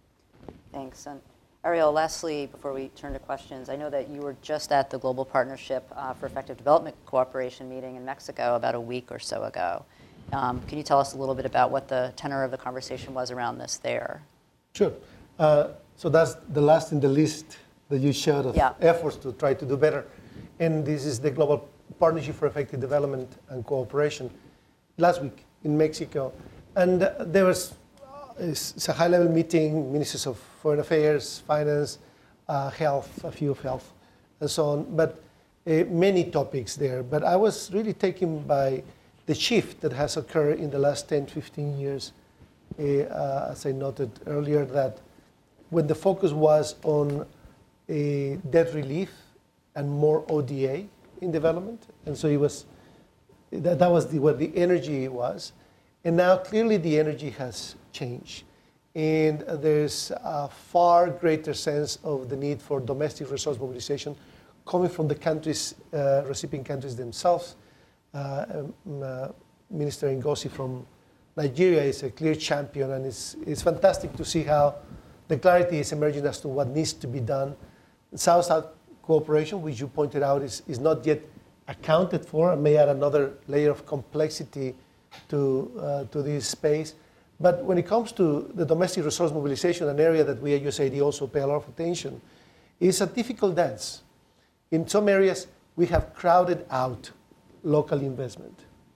A: Thanks. And Ariel, lastly, before we turn to questions, I know that you were just at the Global Partnership uh, for Effective Development Cooperation meeting in Mexico about a week or so ago. Um, can you tell us a little bit about what the tenor of the conversation was around this there?
B: Sure. Uh, so that's the last in the list that you showed of
A: Yeah.
B: efforts to try to do better. And this is the Global Partnership for Effective Development and Cooperation last week in Mexico. And uh, there was It's, it's a high-level meeting, ministers of foreign affairs, finance, uh, health, a few of health, and so on, but uh, many topics there. But I was really taken by the shift that has occurred in the last ten, fifteen years, uh, uh, as I noted earlier, that when the focus was on uh, debt relief and more O D A in development, and so it was, that, that was the, where the energy was. And now clearly the energy has changed. And there's a far greater sense of the need for domestic resource mobilization coming from the countries, uh, recipient countries themselves. Uh, um, uh, Minister Ngozi from Nigeria is a clear champion, and it's, it's fantastic to see how the clarity is emerging as to what needs to be done. South-South cooperation, which you pointed out, is, is not yet accounted for and may add another layer of complexity to, uh, to this space. But when it comes to the domestic resource mobilization, an area that we at U S A I D also pay a lot of attention, is a difficult dance. In some areas, we have crowded out local investment.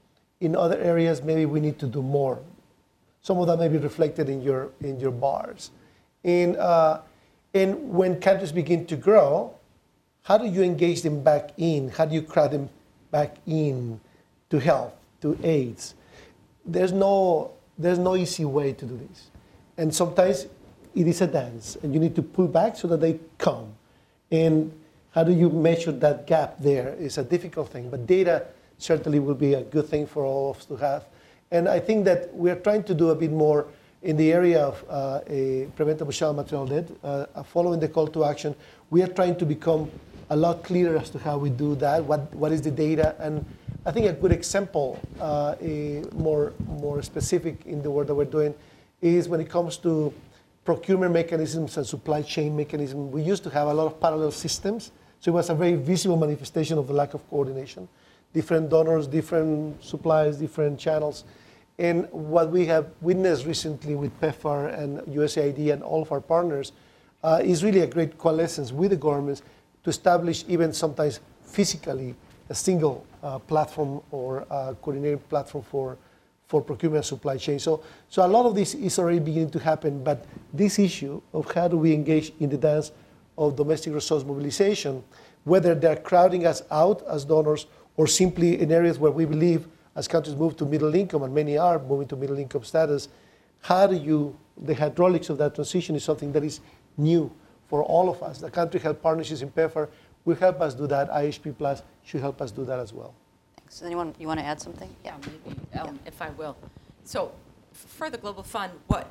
B: In other areas, maybe we need to do more. Some of that may be reflected in your, in your bars. And, uh, and when countries begin to grow, how do you engage them back in? How do you crowd them back in to health, to AIDS? There's no, there's no easy way to do this. And sometimes it is a dance, and you need to pull back so that they come. And how do you measure that gap there is a difficult thing, but data certainly will be a good thing for all of us to have. And I think that we're trying to do a bit more in the area of uh, a preventable child maternal death. Uh, following the call to action, we are trying to become a lot clearer as to how we do that, what, what is the data. And I think a good example, uh, a more, more specific in the work that we're doing, is when it comes to procurement mechanisms and supply chain mechanisms. We used to have a lot of parallel systems, so it was a very visible manifestation of the lack of coordination. Different donors, different suppliers, different channels. And what we have witnessed recently with PEPFAR and U S A I D and all of our partners uh, is really a great coalescence with the governments to establish even sometimes physically a single uh, platform or uh, coordinated platform for, for procurement and supply chain. So, so a lot of this is already beginning to happen, but this issue of how do we engage in the dance of domestic resource mobilization, whether they're crowding us out as donors or simply in areas where we believe as countries move to middle income, and many are moving to middle income status, how do you, the hydraulics of that transition is something that is new for all of us. The country health partnerships in PEPFAR will help us do that. I H P Plus should help us do that as well.
A: Thanks. Anyone, you want to add something?
F: Yeah, maybe, um, if I will. So for the Global Fund, what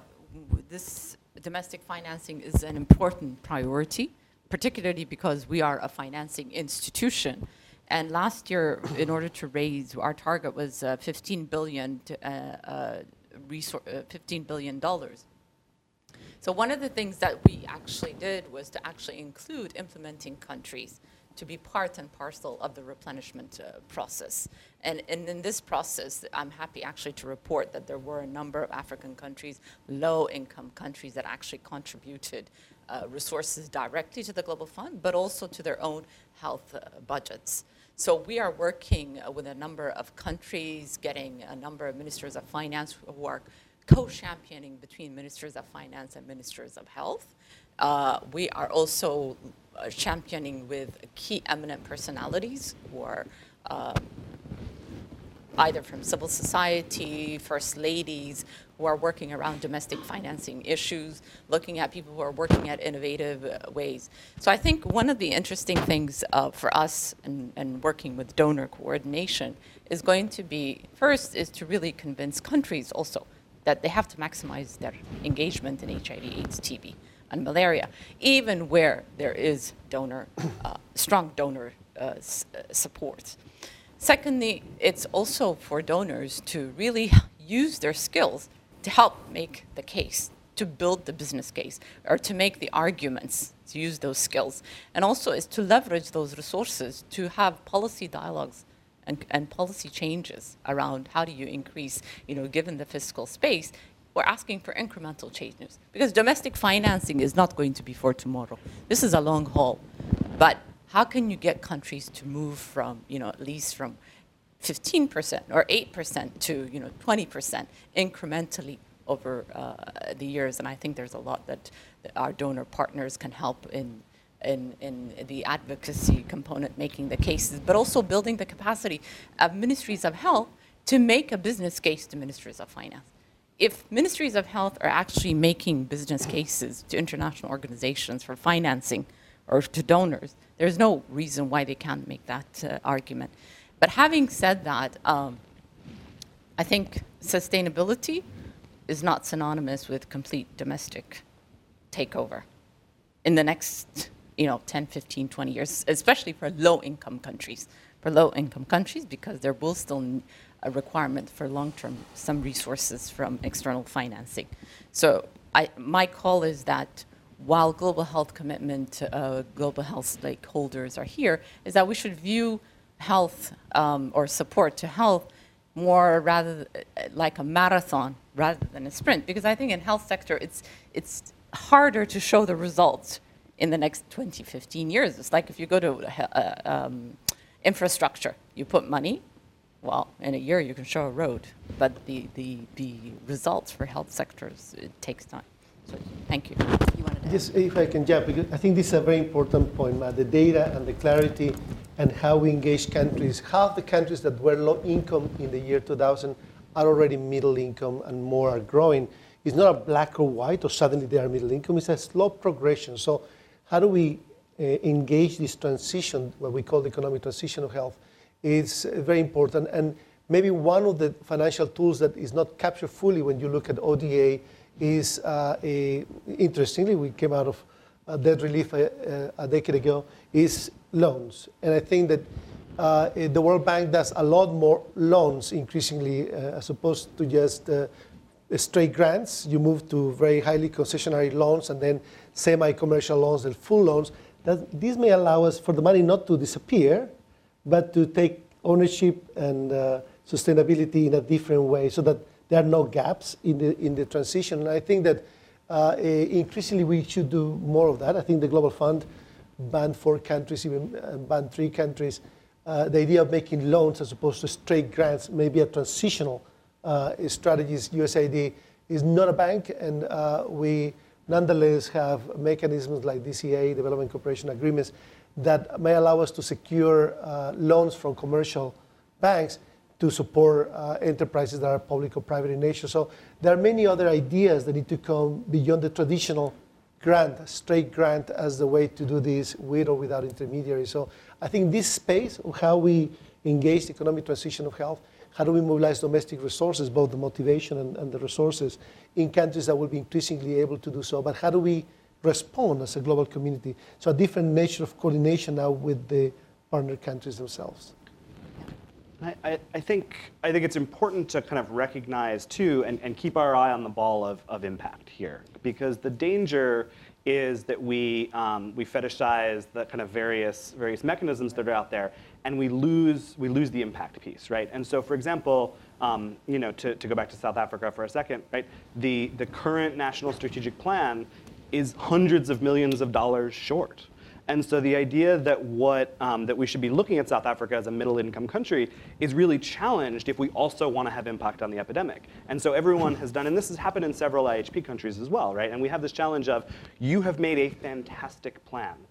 F: this domestic financing is an important priority, particularly because we are a financing institution. And last year, in order to raise, our target was uh, fifteen billion to, uh, uh, resor- uh, fifteen billion dollars. So one of the things that we actually did was to actually include implementing countries to be part and parcel of the replenishment uh, process. And, and in this process, I'm happy actually to report that there were a number of African countries, low-income countries, that actually contributed uh, resources directly to the Global Fund, but also to their own health uh, budgets. So we are working uh, with a number of countries, getting a number of ministers of finance who are co-championing between ministers of finance and ministers of health. Uh, we are also uh, championing with key eminent personalities who are uh, either from civil society, first ladies, who are working around domestic financing issues, looking at people who are working at innovative uh, ways. So I think one of the interesting things uh, for us and, and working with donor coordination is going to be, first, is to really convince countries also that they have to maximize their engagement in H I V, AIDS, T B, and malaria, even where there is donor, uh, strong donor uh, s- uh, support. Secondly, it's also for donors to really use their skills to help make the case, to build the business case, or to make the arguments, to use those skills. And also is to leverage those resources to have policy dialogues and, and policy changes around how do you increase, you know, given the fiscal space. We're asking for incremental changes because domestic financing is not going to be for tomorrow. This is a long haul. But how can you get countries to move from, you know, at least from fifteen percent or eight percent to, you know, twenty percent incrementally over uh, the years? And I think there's a lot that our donor partners can help in, in, in the advocacy component, making the cases, but also building the capacity of ministries of health to make a business case to ministries of finance. If ministries of health are actually making business cases to international organizations for financing or to donors, there's no reason why they can't make that uh, argument. But having said that, um, I think sustainability is not synonymous with complete domestic takeover in the next, you know, ten, fifteen, twenty years, especially for low-income countries. For low-income countries, because there will still be a requirement for long-term some resources from external financing. So I, my call is that while global health commitment, uh, global health stakeholders are here, is that we should view health um, or support to health more rather like a marathon rather than a sprint. Because I think in health sector, it's, it's harder to show the results in the next twenty, fifteen years. It's like if you go to uh, um, infrastructure, you put money, well, in a year you can show a road, but the, the, the results for health sectors, it takes time. So thank you. You wanted to
B: Yes, if I can jump, because I think this is a very important point, Matt, the data and the clarity and how we engage countries. Half the countries that were low income in the year two thousand are already middle income and more are growing. It's not a black or white or suddenly they are middle income, it's a slow progression. So how do we uh, engage this transition, what we call the economic transition of health, is uh, very important. And maybe one of the financial tools that is not captured fully when you look at O D A is, uh, a, interestingly, we came out of uh, debt relief a, a decade ago, is loans. And I think that uh, the World Bank does a lot more loans increasingly uh, as opposed to just uh, straight grants. You move to very highly concessionary loans and then semi-commercial loans and full loans. That, this may allow us for the money not to disappear, but to take ownership and uh, sustainability in a different way so that there are no gaps in the, in the transition. And I think that uh, increasingly we should do more of that. I think the Global Fund banned four countries, even uh, banned three countries. Uh, the idea of making loans as opposed to straight grants may be a transitional uh, strategies. U S A I D is not a bank, and uh, we nonetheless have mechanisms like D C A, Development Cooperation Agreements, that may allow us to secure uh, loans from commercial banks to support uh, enterprises that are public or private in nature. So there are many other ideas that need to come beyond the traditional grant, straight grant as the way to do this with or without intermediaries. So I think this space of how we engage the economic transition of health, how do we mobilize domestic resources, both the motivation and, and the resources in countries that will be increasingly able to do so, but how do we respond as a global community? So a different nature of coordination now with the partner countries themselves.
D: I, I, I think I think it's important to kind of recognize too and, and keep our eye on the ball of, of impact here, because the danger is that we um, we fetishize the kind of various various mechanisms that are out there, and we lose we lose the impact piece, right? And so, for example, um, you know, to, to go back to South Africa for a second, right? The the current national strategic plan is hundreds of millions of dollars short. And so the idea that what um, that we should be looking at South Africa as a middle-income country is really challenged if we also want to have impact on the epidemic. And so everyone has done, and this has happened in several I H P countries as well, right? And we have this challenge of, you have made a fantastic plan,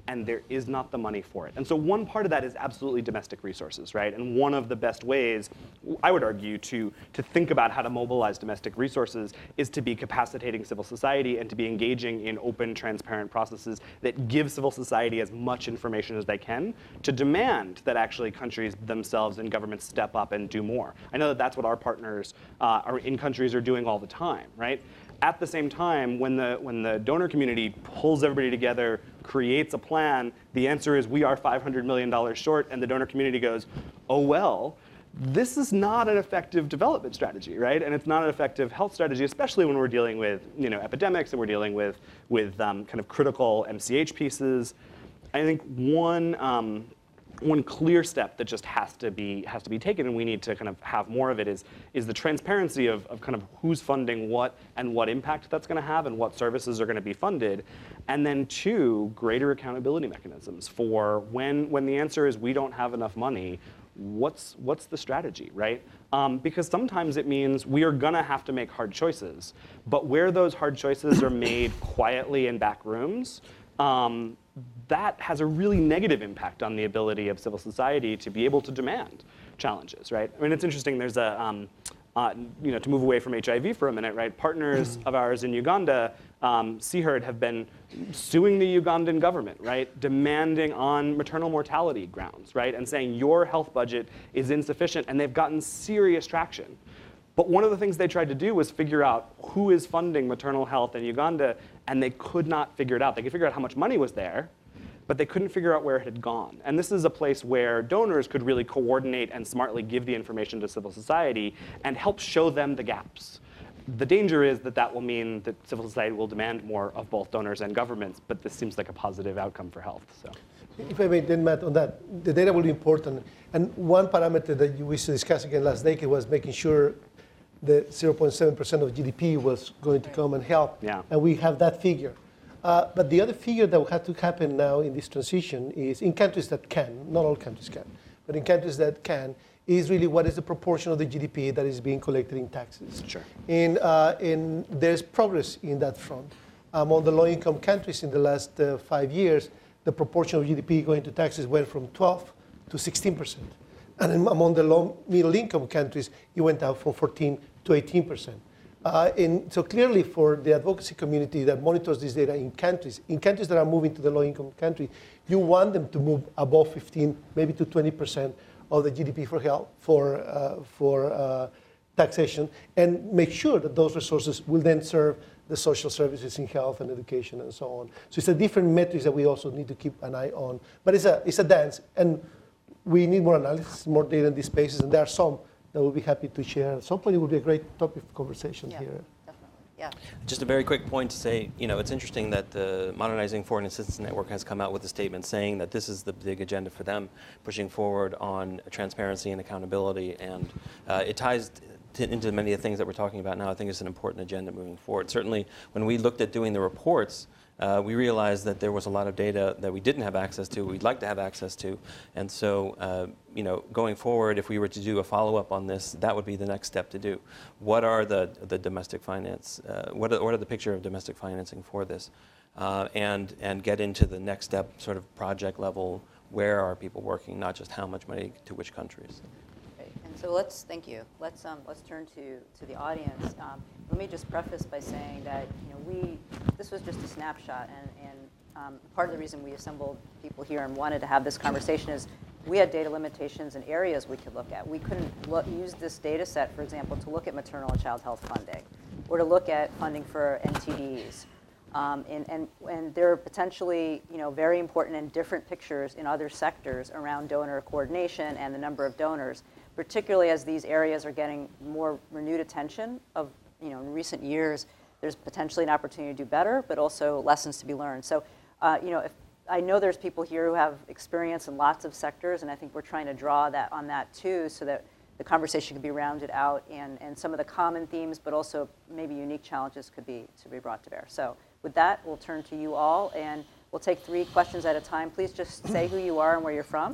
D: and there is not the money for it. And so one part of that is absolutely domestic resources, right? And one of the best ways, I would argue, to, to think about how to mobilize domestic resources is to be capacitating civil society and to be engaging in open, transparent processes that give civil society as much information as they can to demand that actually countries themselves and governments step up and do more. I know that that's what our partners uh, are in countries are doing all the time, right? At the same time, when the, when the donor community pulls everybody together, creates a plan, the answer is we are five hundred million dollars short, and the donor community goes, oh well, this is not an effective development strategy, right? And it's not an effective health strategy, especially when we're dealing with, you know, epidemics and we're dealing with, with um, kind of critical M C H pieces. I think one, um, one clear step that just has to be has to be taken, and we need to kind of have more of it, is is the transparency of, of kind of who's funding what and what impact that's going to have and what services are going to be funded, and then two, greater accountability mechanisms for when when the answer is we don't have enough money, what's what's the strategy, right? Um, because sometimes it means we are going to have to make hard choices, but where those hard choices are made quietly in back rooms, um, that has a really negative impact on the ability of civil society to be able to demand challenges, right? I mean, it's interesting, there's a, um, uh, you know, to move away from H I V for a minute, right? Partners of ours in Uganda, um, CHERD, have been suing the Ugandan government, right? Demanding on maternal mortality grounds, right? And saying your health budget is insufficient, and they've gotten serious traction. But one of the things they tried to do was figure out who is funding maternal health in Uganda, and they could not figure it out. They could figure out how much money was there, but they couldn't figure out where it had gone. And this is a place where donors could really coordinate and smartly give the information to civil society and help show them the gaps. The danger is that that will mean that civil society will demand more of both donors and governments, but this seems like a positive outcome for health. So.
B: If I may then, Matt, on that, the data will be important. And one parameter that you wish to discuss again last decade was making sure that zero point seven percent of G D P was going to come and help.
D: Yeah.
B: And we have that figure. Uh, but the other figure that will have to happen now in this transition is in countries that can, not all countries can, but in countries that can, is really what is the proportion of the G D P that is being collected in taxes.
D: Sure.
B: And, uh, and there's progress in that front. Among the low-income countries in the last uh, five years, the proportion of G D P going to taxes went from twelve to sixteen percent. And among the low middle-income countries, it went up from fourteen to eighteen percent. Uh, and so clearly for the advocacy community that monitors this data in countries, in countries that are moving to the low-income country, you want them to move above fifteen, maybe to twenty percent of the G D P for health, for, uh, for uh, taxation, and make sure that those resources will then serve the social services in health and education and so on. So it's a different metrics that we also need to keep an eye on. But it's a, it's a dance, and we need more analysis, more data in these spaces, and there are some that we'll be happy to share. At some point, it would be a great topic of conversation
A: Yeah,
B: here.
A: definitely. Yeah.
E: Just a very quick point to say, you know, it's interesting that the Modernizing Foreign Assistance Network has come out with a statement saying that this is the big agenda for them, pushing forward on transparency and accountability, and uh, it ties to, into many of the things that we're talking about now. I think it's an important agenda moving forward. Certainly, when we looked at doing the reports, Uh, we realized that there was a lot of data that we didn't have access to, we'd like to have access to. And so, uh, you know, going forward, if we were to do a follow-up on this, that would be the next step to do. What are the, the domestic finance, uh, what, are, what are the picture of domestic financing for this? Uh, and, and get into the next step, sort of project level, where are people working, not just how much money to which countries.
A: Great. And so let's, thank you. Let's, um, let's turn to, to the audience. Um, let me just preface by saying that, you know, we, this was just a snapshot, and, and um, part of the reason we assembled people here and wanted to have this conversation is we had data limitations in areas we could look at. We couldn't look, use this data set, for example, to look at maternal and child health funding, or to look at funding for N T Ds. Um, and, and, and there are potentially, you know, very important and different pictures in other sectors around donor coordination and the number of donors, particularly as these areas are getting more renewed attention of, you know, in recent years. There's potentially an opportunity to do better, but also lessons to be learned. So, uh, you know, if, I know there's people here who have experience in lots of sectors, and I think we're trying to draw that on that too, so that the conversation could be rounded out, and, and some of the common themes, but also maybe unique challenges could be to be brought to bear. So with that, we'll turn to you all, and we'll take three questions at a time. Please just say who you are and where you're from.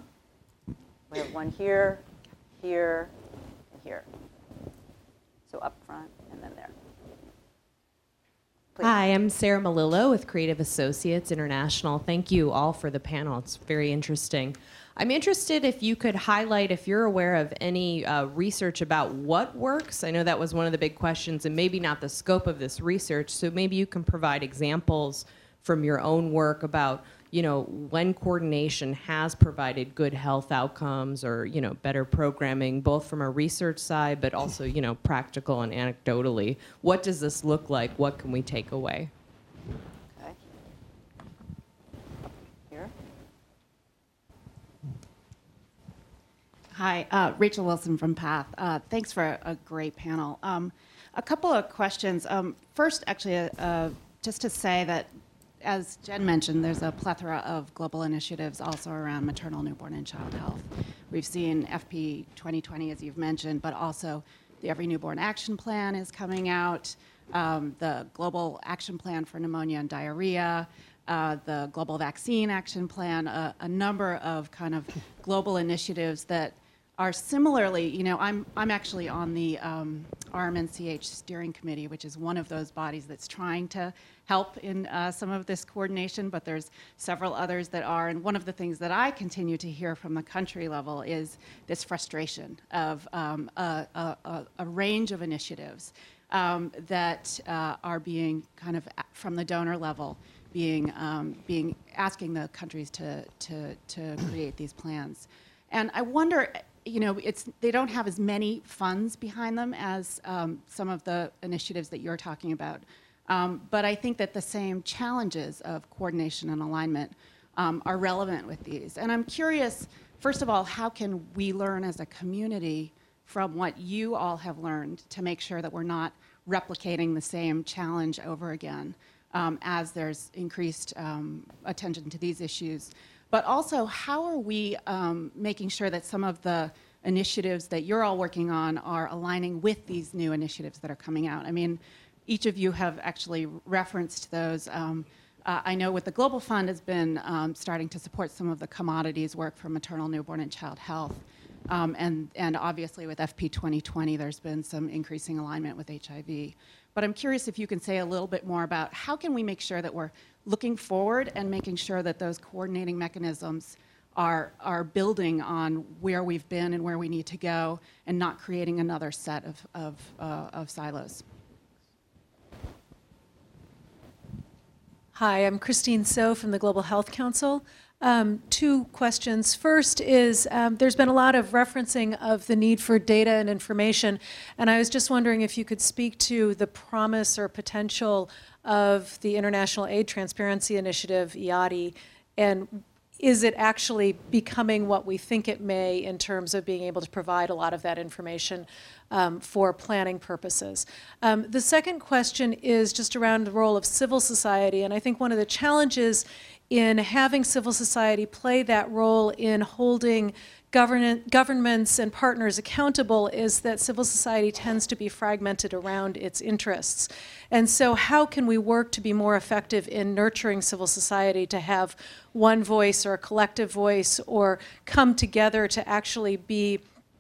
A: We have one here, here, and here. So up front, and then there.
G: Hi, I'm Sarah Malillo with Creative Associates International. Thank you all for the panel. It's very interesting. I'm interested if you could highlight if you're aware of any uh, research about what works. I know that was one of the big questions and maybe not the scope of this research, so maybe you can provide examples from your own work about, you know, when coordination has provided good health outcomes or, you know, better programming, both from a research side, but also, you know, practical and anecdotally. What does this look like? What can we take away?
C: Okay. Here.
H: Hi, uh, Rachel Wilson from PATH. Uh, thanks for a, a great panel. Um, a couple of questions. Um, first, actually, uh, uh, just to say that, as Jen mentioned, there's a plethora of global initiatives also around maternal, newborn, and child health. We've seen F P twenty twenty, as you've mentioned, but also the Every Newborn Action Plan is coming out, um, the Global Action Plan for Pneumonia and Diarrhea, uh, the Global Vaccine Action Plan, a, a number of kind of global initiatives that are similarly, you know, I'm, I'm actually on the um, R M N C H steering committee, which is one of those bodies that's trying to help in uh, some of this coordination, but there's several others that are. And one of the things that I continue to hear from the country level is this frustration of um, a, a, a range of initiatives um, that uh, are being kind of from the donor level, being, um, being asking the countries to, to, to create these plans. And I wonder, you know, it's, they don't have as many funds behind them as um, some of the initiatives that you're talking about. Um, but I think that the same challenges of coordination and alignment um, are relevant with these. And I'm curious, first of all, how can we learn as a community from what you all have learned to make sure that we're not replicating the same challenge over again um, as there's increased um, attention to these issues? But also, how are we um, making sure that some of the initiatives that you're all working on are aligning with these new initiatives that are coming out? I mean, each of you have actually referenced those. Um, uh, I know with the Global Fund has been um, starting to support some of the commodities work for maternal, newborn, and child health. Um, and, and obviously with F P twenty twenty, there's been some increasing alignment with H I V. But I'm curious if you can say a little bit more about how can we make sure that we're looking forward and making sure that those coordinating mechanisms are, are building on where we've been and where we need to go and not creating another set of, of, uh, of silos.
I: Hi, I'm Christine So from the Global Health Council. Um, two questions. First is um, there's been a lot of referencing of the need for data and information, and I was just wondering if you could speak to the promise or potential of the International Aid Transparency Initiative, I A D I, and is it actually becoming what we think it may in terms of being able to provide a lot of that information um, for planning purposes? Um, the second question is just around the role of civil society, and I think one of the challenges in having civil society play that role in holding government, governments and partners accountable is that civil society tends to be fragmented around its interests. And so how can we work to be more effective in nurturing civil society to have one voice or a collective voice or come together to actually be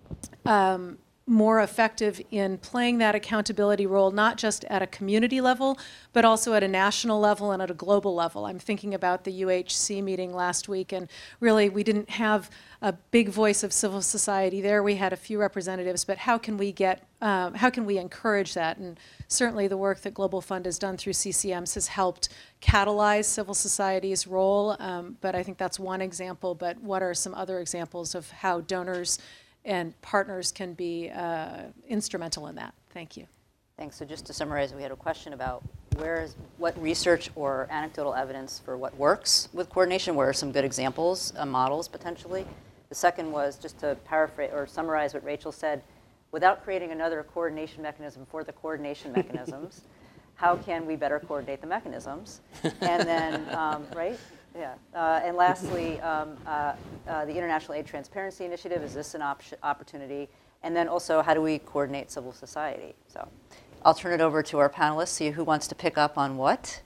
I: um, more effective in playing that accountability role, not just at a community level, but also at a national level and at a global level. I'm thinking about the U H C meeting last week, and really we didn't have a big voice of civil society there. We had a few representatives, but how can we get, um, how can we encourage that? And certainly the work that Global Fund has done through C C Ms has helped catalyze civil society's role, um, but I think that's one example. But what are some other examples of how donors and partners can be uh, instrumental in that? Thank you.
A: Thanks. So just to summarize, we had a question about where is, what research or anecdotal evidence for what works with coordination, where are some good examples, uh, models potentially. The second was just to paraphrase or summarize what Rachel said, without creating another coordination mechanism for the coordination mechanisms, how can we better coordinate the mechanisms? And then, um, right? Yeah. Uh, and lastly, um, uh, uh, the International Aid Transparency Initiative, is this an op opportunity? And then also, how do we coordinate civil society? So I'll turn it over to our panelists, see who wants to pick up on what.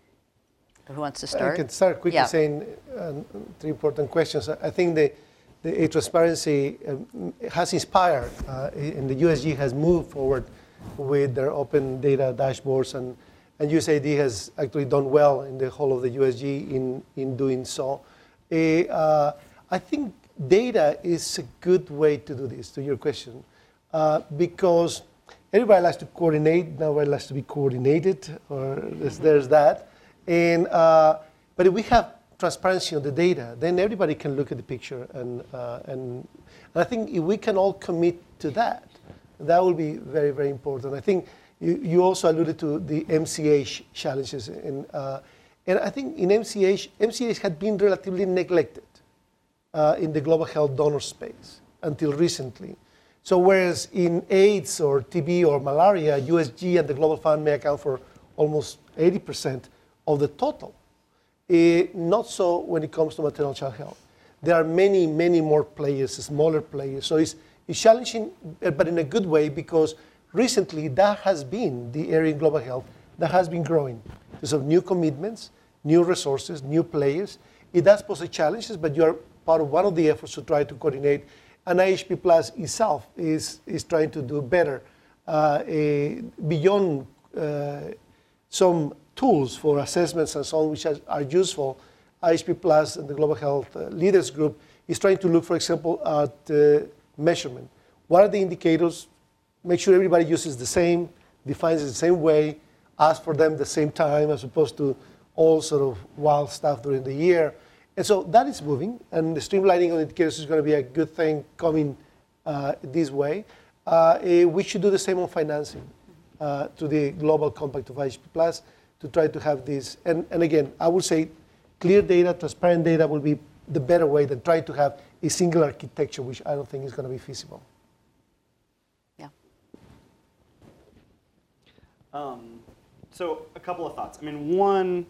A: Who wants to start?
B: I can start quickly
A: yeah.
B: saying uh, three important questions. I think the, the aid transparency um, has inspired, uh, and the U S G has moved forward with their open data dashboards and, and U S A I D has actually done well in the whole of the U S G in, in doing so. Uh, I think data is a good way to do this, to your question, uh, because everybody likes to coordinate, nobody likes to be coordinated, or there's, there's that. And, uh, but if we have transparency on the data, then everybody can look at the picture. And, uh, and, and I think if we can all commit to that, that will be very, very important. I think you, you also alluded to the M C H challenges. And, uh, and I think in M C H, M C H had been relatively neglected uh, in the global health donor space until recently. So whereas in AIDS or T B or malaria, U S G and the Global Fund may account for almost eighty percent of the total, eh, not so when it comes to maternal child health. There are many, many more players, smaller players. So it's, it's challenging, but in a good way, because recently that has been the area in global health that has been growing. Because of new commitments, new resources, new players. It does pose challenges, but you are part of one of the efforts to try to coordinate. And I H P Plus itself is, is trying to do better uh, a, beyond uh, some tools for assessments and so on, which are, are useful. I H P Plus and the Global Health uh, Leaders Group is trying to look, for example, at uh, measurement. What are the indicators? Make sure everybody uses the same, defines it the same way, asks for them the same time, as opposed to all sort of wild stuff during the year. And so that is moving, and the streamlining of indicators is going to be a good thing coming uh, this way. Uh, we should do the same on financing uh, to the Global Compact of I H P Plus to try to have this. And, and again, I would say clear data, transparent data will be the better way than trying to have a single architecture, which I don't think is going to be feasible.
C: Yeah.
D: Um, so a couple of thoughts. I mean, one,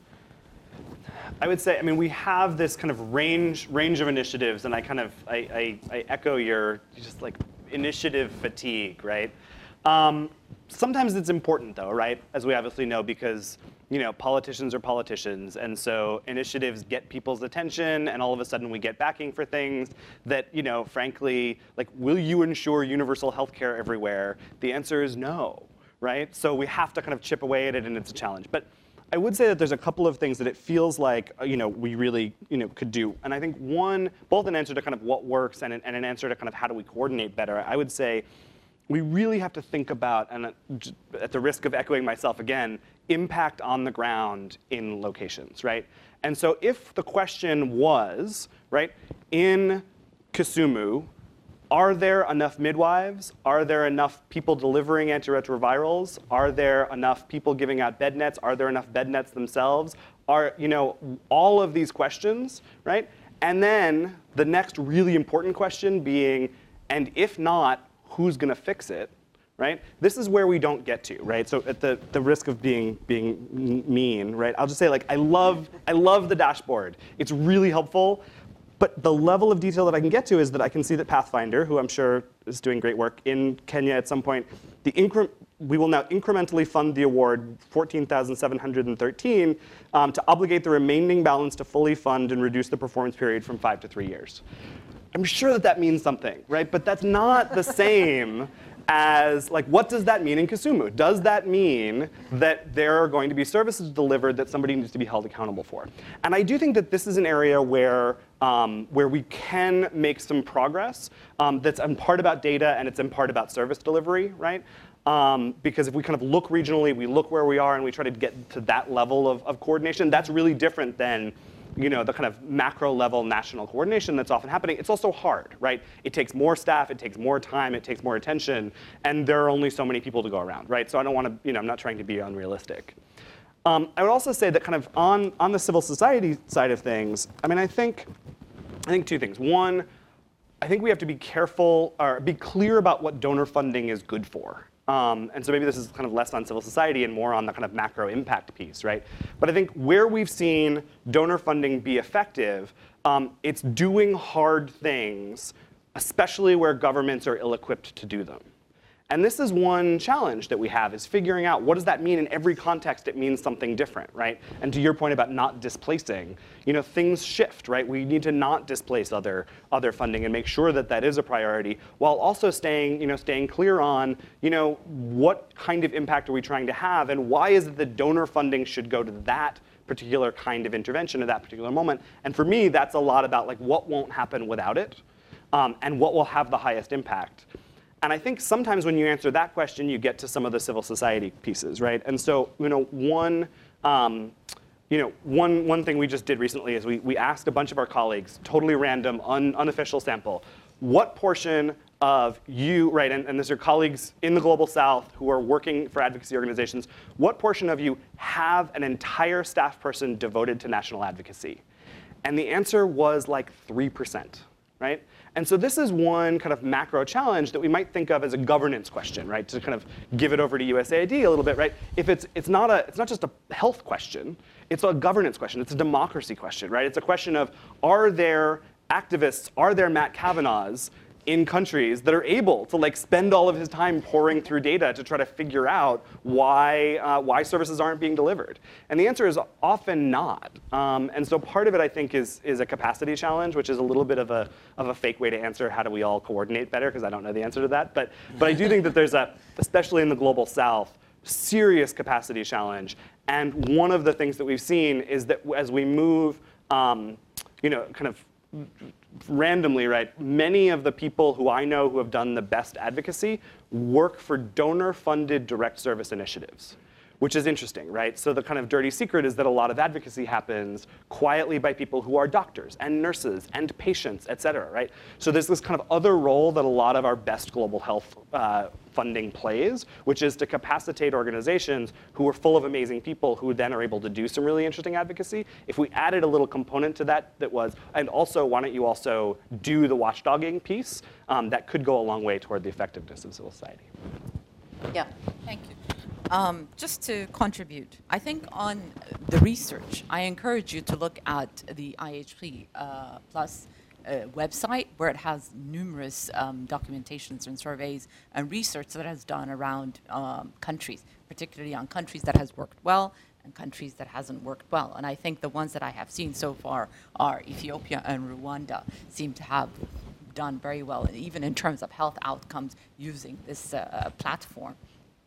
D: I would say, I mean, we have this kind of range range of initiatives, and I kind of, I, I, I echo your just like initiative fatigue, right? Um, sometimes it's important though, right? As we obviously know, because you know, politicians are politicians, and so initiatives get people's attention, and all of a sudden we get backing for things that, you know, frankly, like, will you ensure universal health care everywhere? The answer is no, right? So we have to kind of chip away at it, and it's a challenge. But I would say that there's a couple of things that it feels like, you know, we really, you know, could do. And I think one, both an answer to kind of what works and an, and an answer to kind of how do we coordinate better, I would say we really have to think about, and at the risk of echoing myself again, impact on the ground in locations, right? And so if the question was, right, in Kisumu, are there enough midwives? Are there enough people delivering antiretrovirals? Are there enough people giving out bed nets? Are there enough bed nets themselves? Are, you know, all of these questions, right? And then the next really important question being, and if not, who's gonna fix it, right? This is where we don't get to, right? So at the, the risk of being, being mean, right? I'll just say, like, I love, I love the dashboard. It's really helpful. But the level of detail that I can get to is that I can see that Pathfinder, who I'm sure is doing great work in Kenya at some point, the incre we will now incrementally fund the award, fourteen thousand seven hundred thirteen, um, to obligate the remaining balance to fully fund and reduce the performance period from five to three years. I'm sure that that means something, right? But that's not the same as, like, what does that mean in Kisumu? Does that mean that there are going to be services delivered that somebody needs to be held accountable for? And I do think that this is an area where, um, where we can make some progress um, that's in part about data and it's in part about service delivery, right? Um, because if we kind of look regionally, we look where we are and we try to get to that level of, of coordination, that's really different than, you know, the kind of macro level national coordination that's often happening. It's also hard, right? It takes more staff, it takes more time, it takes more attention, and there are only so many people to go around, right? So I don't want to, you know, I'm not trying to be unrealistic. Um, I would also say that kind of on, on the civil society side of things, I mean, I think, I think two things. One, I think we have to be careful, or be clear about what donor funding is good for. Um, and so maybe this is kind of less on civil society and more on the kind of macro impact piece, right? But I think where we've seen donor funding be effective, um, it's doing hard things, especially where governments are ill-equipped to do them. And this is one challenge that we have, is figuring out what does that mean in every context. It means something different, right? And to your point about not displacing, you know, things shift, right? We need to not displace other other funding and make sure that that is a priority, while also staying, you know, staying clear on, you know, what kind of impact are we trying to have, and why is it that donor funding should go to that particular kind of intervention at that particular moment. And for me, that's a lot about like what won't happen without it, um, and what will have the highest impact. And I think sometimes when you answer that question, you get to some of the civil society pieces, right? And so, you know, one, um, you know, one, one thing we just did recently is we, we asked a bunch of our colleagues, totally random, un, unofficial sample, what portion of you, right, and, and these are colleagues in the Global South who are working for advocacy organizations, what portion of you have an entire staff person devoted to national advocacy? And the answer was like three percent, right? And so this is one kind of macro challenge that we might think of as a governance question, right? To kind of give it over to U S A I D a little bit, right? If it's it's not a it's not just a health question, it's a governance question, it's a democracy question, right? It's a question of, are there activists, are there Matt Kavanaughs in countries that are able to like spend all of his time pouring through data to try to figure out why uh, why services aren't being delivered? And the answer is often not. Um, and so part of it, I think, is is a capacity challenge, which is a little bit of a of a fake way to answer how do we all coordinate better, because I don't know the answer to that. But but I do think that there's a, especially in the Global South, serious capacity challenge. And one of the things that we've seen is that as we move, um, you know, kind of randomly, right, many of the people who I know who have done the best advocacy work for donor-funded direct service initiatives, which is interesting, right? So the kind of dirty secret is that a lot of advocacy happens quietly by people who are doctors and nurses and patients, et cetera, right? So there's this kind of other role that a lot of our best global health uh, funding plays, which is to capacitate organizations who are full of amazing people who then are able to do some really interesting advocacy. If we added a little component to that that was, and also why don't you also do the watchdogging piece, um, that could go a long way toward the effectiveness of civil society.
F: Yeah, thank you. Um, just to contribute, I think on the research, I encourage you to look at the I H P uh, Plus uh, website, where it has numerous um, documentations and surveys and research that has done around um, countries, particularly on countries that has worked well and countries that hasn't worked well. And I think the ones that I have seen so far are Ethiopia and Rwanda seem to have done very well, even in terms of health outcomes using this uh, platform.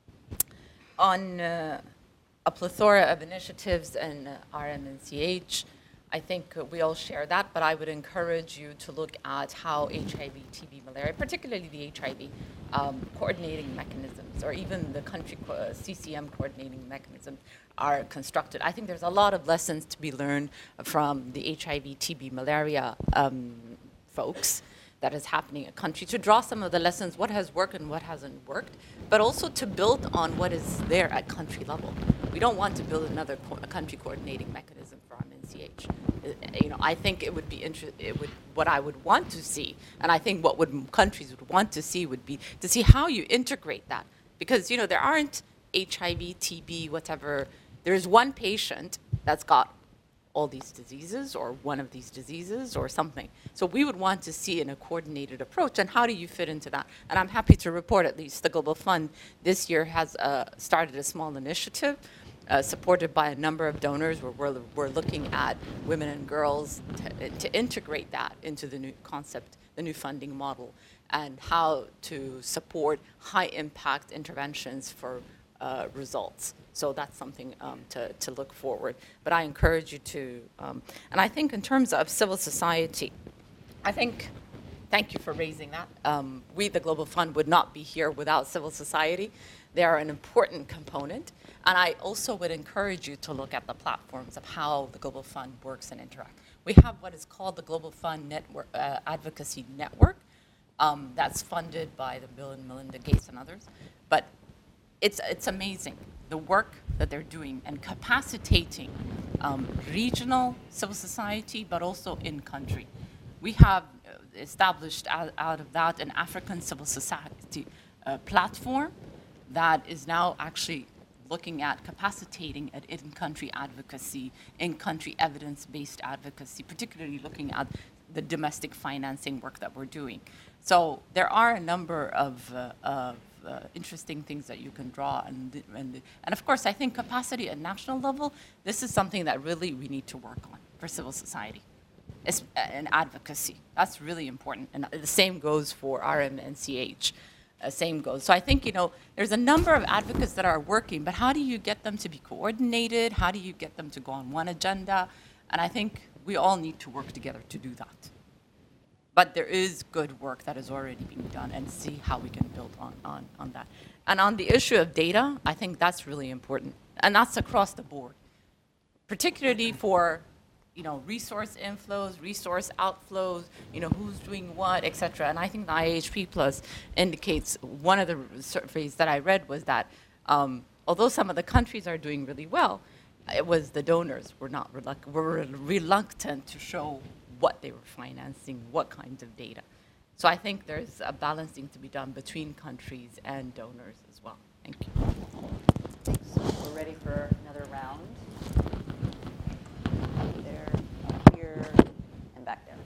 F: On uh, a plethora of initiatives and uh, R M and C H, I think uh, we all share that, but I would encourage you to look at how H I V, T B, malaria, particularly the H I V um, coordinating mechanisms, or even the country co C C M coordinating mechanisms are constructed. I think there's a lot of lessons to be learned from the H I V, T B, malaria um, folks that is happening in a country, to draw some of the lessons, what has worked and what hasn't worked, but also to build on what is there at country level. We don't want to build another co country coordinating mechanism for R M and C H. You know, I think it would be inter it would what I would want to see, and I think what would countries would want to see would be to see how you integrate that, because you know there aren't H I V, T B, whatever. There's one patient that's got all these diseases, or one of these diseases, or something. So we would want to see in a coordinated approach, and how do you fit into that? And I'm happy to report, at least the Global Fund this year has uh, started a small initiative uh, supported by a number of donors, where we're, we're looking at women and girls to, to integrate that into the new concept, the new funding model, and how to support high impact interventions for uh, results. So that's something um, to, to look forward. But I encourage you to, um, and I think in terms of civil society, I think, thank you for raising that. Um, we, the Global Fund, would not be here without civil society. They are an important component. And I also would encourage you to look at the platforms of how the Global Fund works and interacts. We have what is called the Global Fund Network, uh, Advocacy Network, um, that's funded by the Bill and Melinda Gates and others. But it's, it's amazing, the work that they're doing and capacitating um, regional civil society, but also in country. We have established out, out of that an African civil society uh, platform that is now actually looking at capacitating at in-country advocacy, in-country evidence-based advocacy, particularly looking at the domestic financing work that we're doing. So there are a number of, uh, of uh, interesting things that you can draw. And, and, and of course, I think capacity at national level, this is something that really we need to work on for civil society. It's, and advocacy, that's really important. And the same goes for R M N C H. Uh, same goes. So I think, you know, there's a number of advocates that are working, but how do you get them to be coordinated? How do you get them to go on one agenda? And I think we all need to work together to do that. But there is good work that is already being done, and see how we can build on, on, on that. And on the issue of data, I think that's really important. And that's across the board, particularly for, you know, resource inflows, resource outflows, you know, who's doing what, et cetera. And I think the I H P Plus indicates, one of the surveys that I read was that um, although some of the countries are doing really well, it was the donors were not reluc- were reluctant to show what they were financing, what kinds of data. So I think there's a balancing to be done between countries and donors as well. Thank you.
J: Thanks. We're ready for another round. There, here, and back there.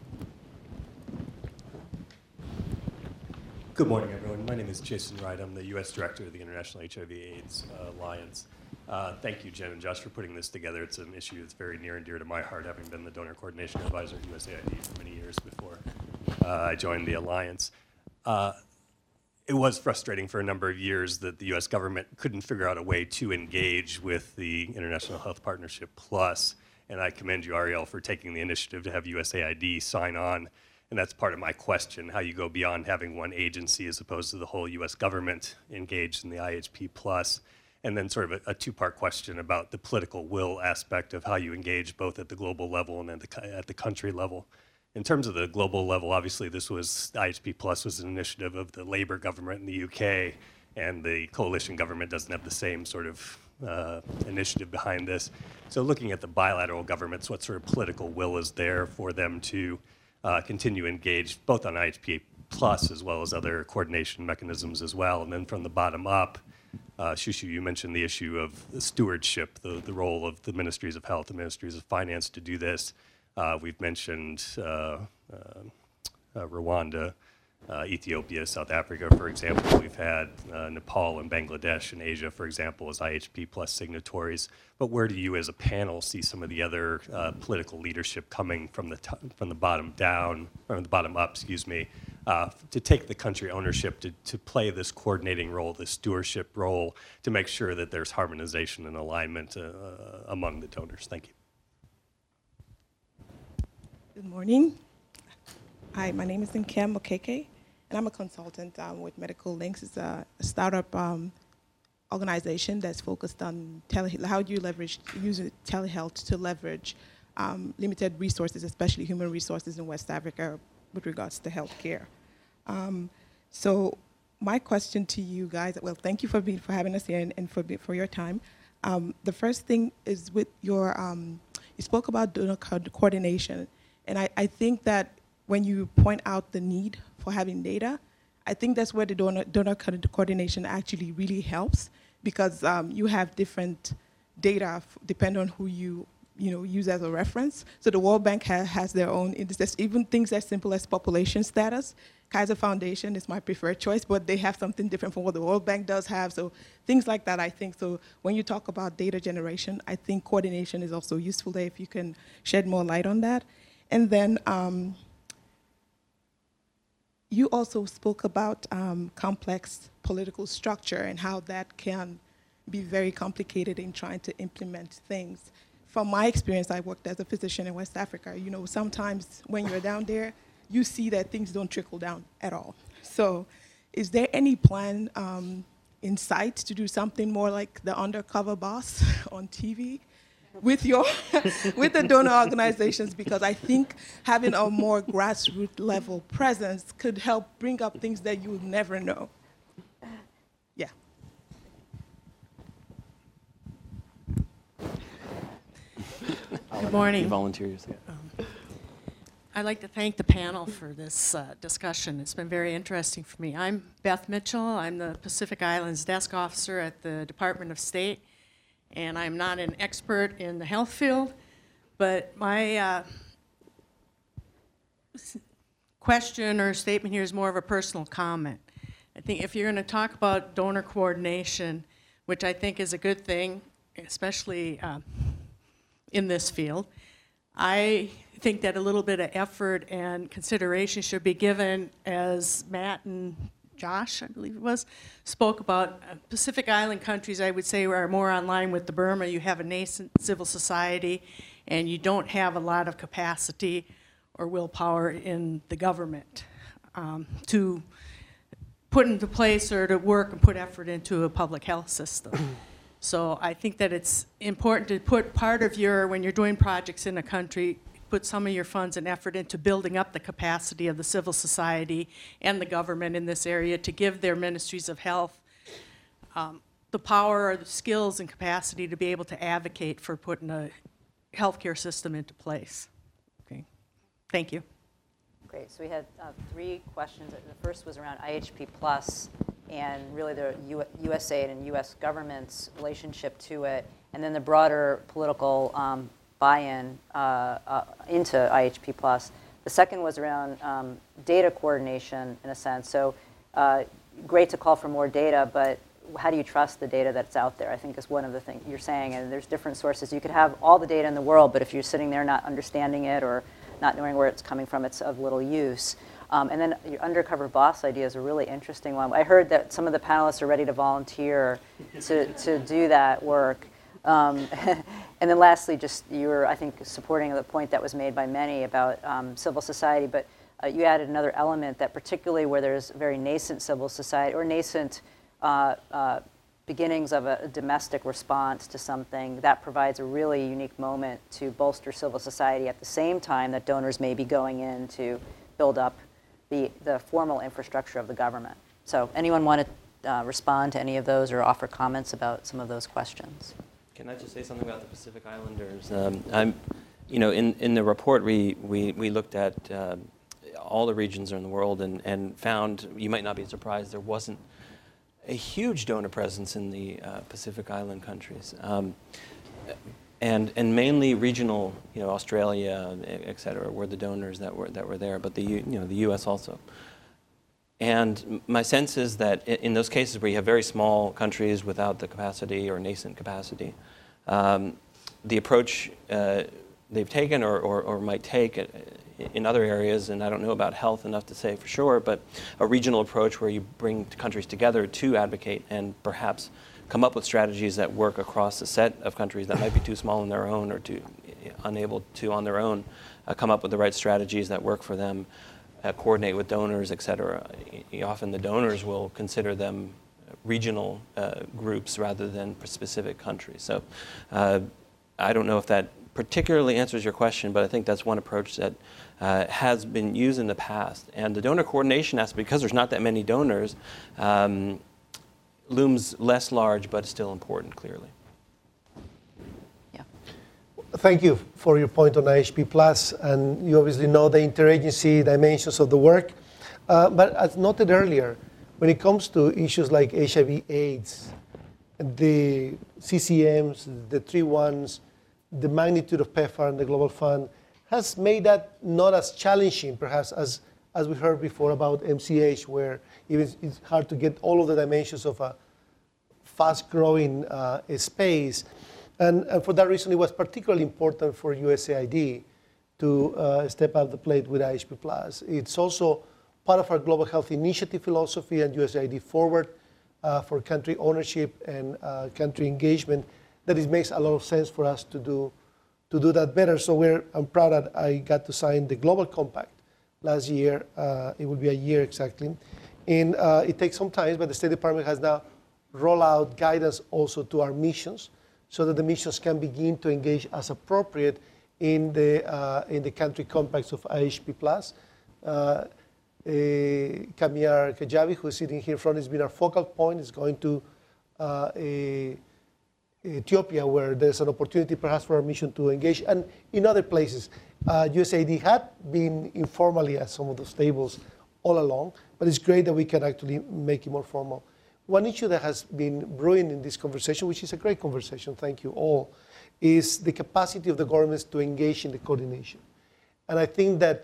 K: Good morning, everyone. My name is Jason Wright. I'm the U S Director of the International H I V AIDS uh, Alliance. Uh, thank you, Jen and Josh, for putting this together. It's an issue that's very near and dear to my heart, having been the donor coordination advisor at U S A I D for many years before uh, I joined the Alliance. Uh, it was frustrating for a number of years that the U S government couldn't figure out a way to engage with the International Health Partnership Plus, and I commend you, Ariel, for taking the initiative to have U S A I D sign on. And that's part of my question, how you go beyond having one agency as opposed to the whole U S government engaged in the I H P Plus. And then sort of a, a two-part question about the political will aspect of how you engage both at the global level and at the, at the country level. In terms of the global level, obviously this was, I H P Plus was an initiative of the Labour government in the U K, and the coalition government doesn't have the same sort of uh, initiative behind this. So looking at the bilateral governments, what sort of political will is there for them to uh, continue engaged both on I H P Plus as well as other coordination mechanisms as well? And then from the bottom up, Uh, Shushu, you mentioned the issue of the stewardship, the, the role of the ministries of health, the ministries of finance to do this. Uh, we've mentioned uh, uh, uh, Rwanda, uh, Ethiopia, South Africa, for example. We've had uh, Nepal and Bangladesh and Asia, for example, as I H P Plus signatories. But where do you, as a panel, see some of the other uh, political leadership coming from the t- from the bottom down, or the bottom up, excuse me, uh, to take the country ownership, to, to play this coordinating role, this stewardship role, to make sure that there's harmonization and alignment uh, among the donors? Thank you.
L: Good morning. Hi, my name is Nkem Okeke, and I'm a consultant um, with Medical Links. It's a, a startup um, organization that's focused on tele- how do you leverage, use telehealth to leverage um, limited resources, especially human resources in West Africa with regards to healthcare. Um, so my question to you guys, well, thank you for being, for having us here and, and for, for your time. Um, the first thing is with your, um, you spoke about donor co- coordination. And I, I think that when you point out the need for having data, I think that's where the donor, donor co- coordination actually really helps, because um, you have different data f- depending on who you you know use as a reference. So the World Bank ha- has their own indices, even things as simple as population status. Kaiser Foundation is my preferred choice, but they have something different from what the World Bank does have. So things like that, I think. So when you talk about data generation, I think coordination is also useful there if you can shed more light on that. And then um, you also spoke about um, complex political structure and how that can be very complicated in trying to implement things. From my experience, I worked as a physician in West Africa. You know, sometimes when you're down there, you see that things don't trickle down at all. So is there any plan um, in sight to do something more like the undercover boss on T V? With your, with the donor organizations, because I think having a more grassroots level presence could help bring up things that you would never know. Yeah.
E: Good
M: morning.
E: You volunteers.
M: Um, I'd like to thank the panel for this uh, discussion. It's been very interesting for me. I'm Beth Mitchell. I'm the Pacific Islands Desk Officer at the Department of State. And I'm not an expert in the health field, but my uh, question or statement here is more of a personal comment. I think if you're going to talk about donor coordination, which I think is a good thing, especially um, in this field, I think that a little bit of effort and consideration should be given, as Matt and Josh, I believe it was, spoke about uh, Pacific Island countries, I would say, are more online with the Burma. You have a nascent civil society, and you don't have a lot of capacity or willpower in the government um, to put into place or to work and put effort into a public health system. So I think that it's important to put part of your, when you're doing projects in a country, put some of your funds and effort into building up the capacity of the civil society and the government in this area to give their ministries of health um, the power or the skills and capacity to be able to advocate for putting a healthcare system into place. Okay, thank you.
J: Great, so we had uh, three questions. The first was around I H P Plus and really the U S A I D and U S government's relationship to it, and then the broader political um, buy-in uh, uh, into I H P Plus. The second was around um, data coordination, in a sense. So uh, great to call for more data, but how do you trust the data that's out there, I think is one of the things you're saying. And there's different sources. You could have all the data in the world, but if you're sitting there not understanding it or not knowing where it's coming from, it's of little use. Um, and then your undercover boss idea is a really interesting one. I heard that some of the panelists are ready to volunteer to, to do that work. Um, and then lastly, just you were, I think, supporting the point that was made by many about um, civil society, but uh, you added another element that particularly where there's very nascent civil society or nascent uh, uh, beginnings of a, a domestic response to something, that provides a really unique moment to bolster civil society at the same time that donors may be going in to build up the, the formal infrastructure of the government. So anyone want to uh, respond to any of those or offer comments about some of those questions?
E: Can I just say something about the Pacific Islanders? Um, I'm, you know, in, in the report we, we, we looked at uh, all the regions in the world and, and found, you might not be surprised, there wasn't a huge donor presence in the uh, Pacific Island countries. Um, and, and mainly regional, you know, Australia, et cetera, were the donors that were, that were there, but the, you know, the U S also. And my sense is that in those cases where you have very small countries without the capacity or nascent capacity, um, the approach uh, they've taken or, or, or might take in other areas, and I don't know about health enough to say for sure, but a regional approach where you bring countries together to advocate and perhaps come up with strategies that work across a set of countries that might be too small on their own or too unable to on their own uh, come up with the right strategies that work for them. Uh, coordinate with donors, et cetera. Often the donors will consider them regional uh, groups rather than specific countries. So uh, I don't know if that particularly answers your question, but I think that's one approach that uh, has been used in the past. And the donor coordination aspect, because there's not that many donors, um, looms less large, but still important, clearly.
B: Thank you for your point on I H P Plus, and you obviously know the interagency dimensions of the work. Uh, but as noted earlier, when it comes to issues like H I V AIDS, the C C Ms, the three ones, the magnitude of PEPFAR and the Global Fund has made that not as challenging, perhaps, as, as we heard before about M C H, where even it's hard to get all of the dimensions of a fast-growing uh, space. And, and for that reason, it was particularly important for U S A I D to uh, step up the plate with I H P Plus. It's also part of our Global Health Initiative philosophy and U S A I D Forward uh, for country ownership and uh, country engagement, that it makes a lot of sense for us to do, to do that better. So we're, I'm proud that I got to sign the Global Compact last year. Uh, it will be a year exactly. And uh, it takes some time, but the State Department has now rolled out guidance also to our missions, so that the missions can begin to engage as appropriate in the, uh, in the country compacts of I H P Plus. Uh, uh, Kamiar Kajabi, who's sitting here in front, has been our focal point, is going to uh, a, Ethiopia, where there's an opportunity perhaps for our mission to engage, and in other places. Uh, U S A I D had been informally at some of those tables all along, but it's great that we can actually make it more formal. One issue that has been brewing in this conversation, which is a great conversation, thank you all, is the capacity of the governments to engage in the coordination. And I think that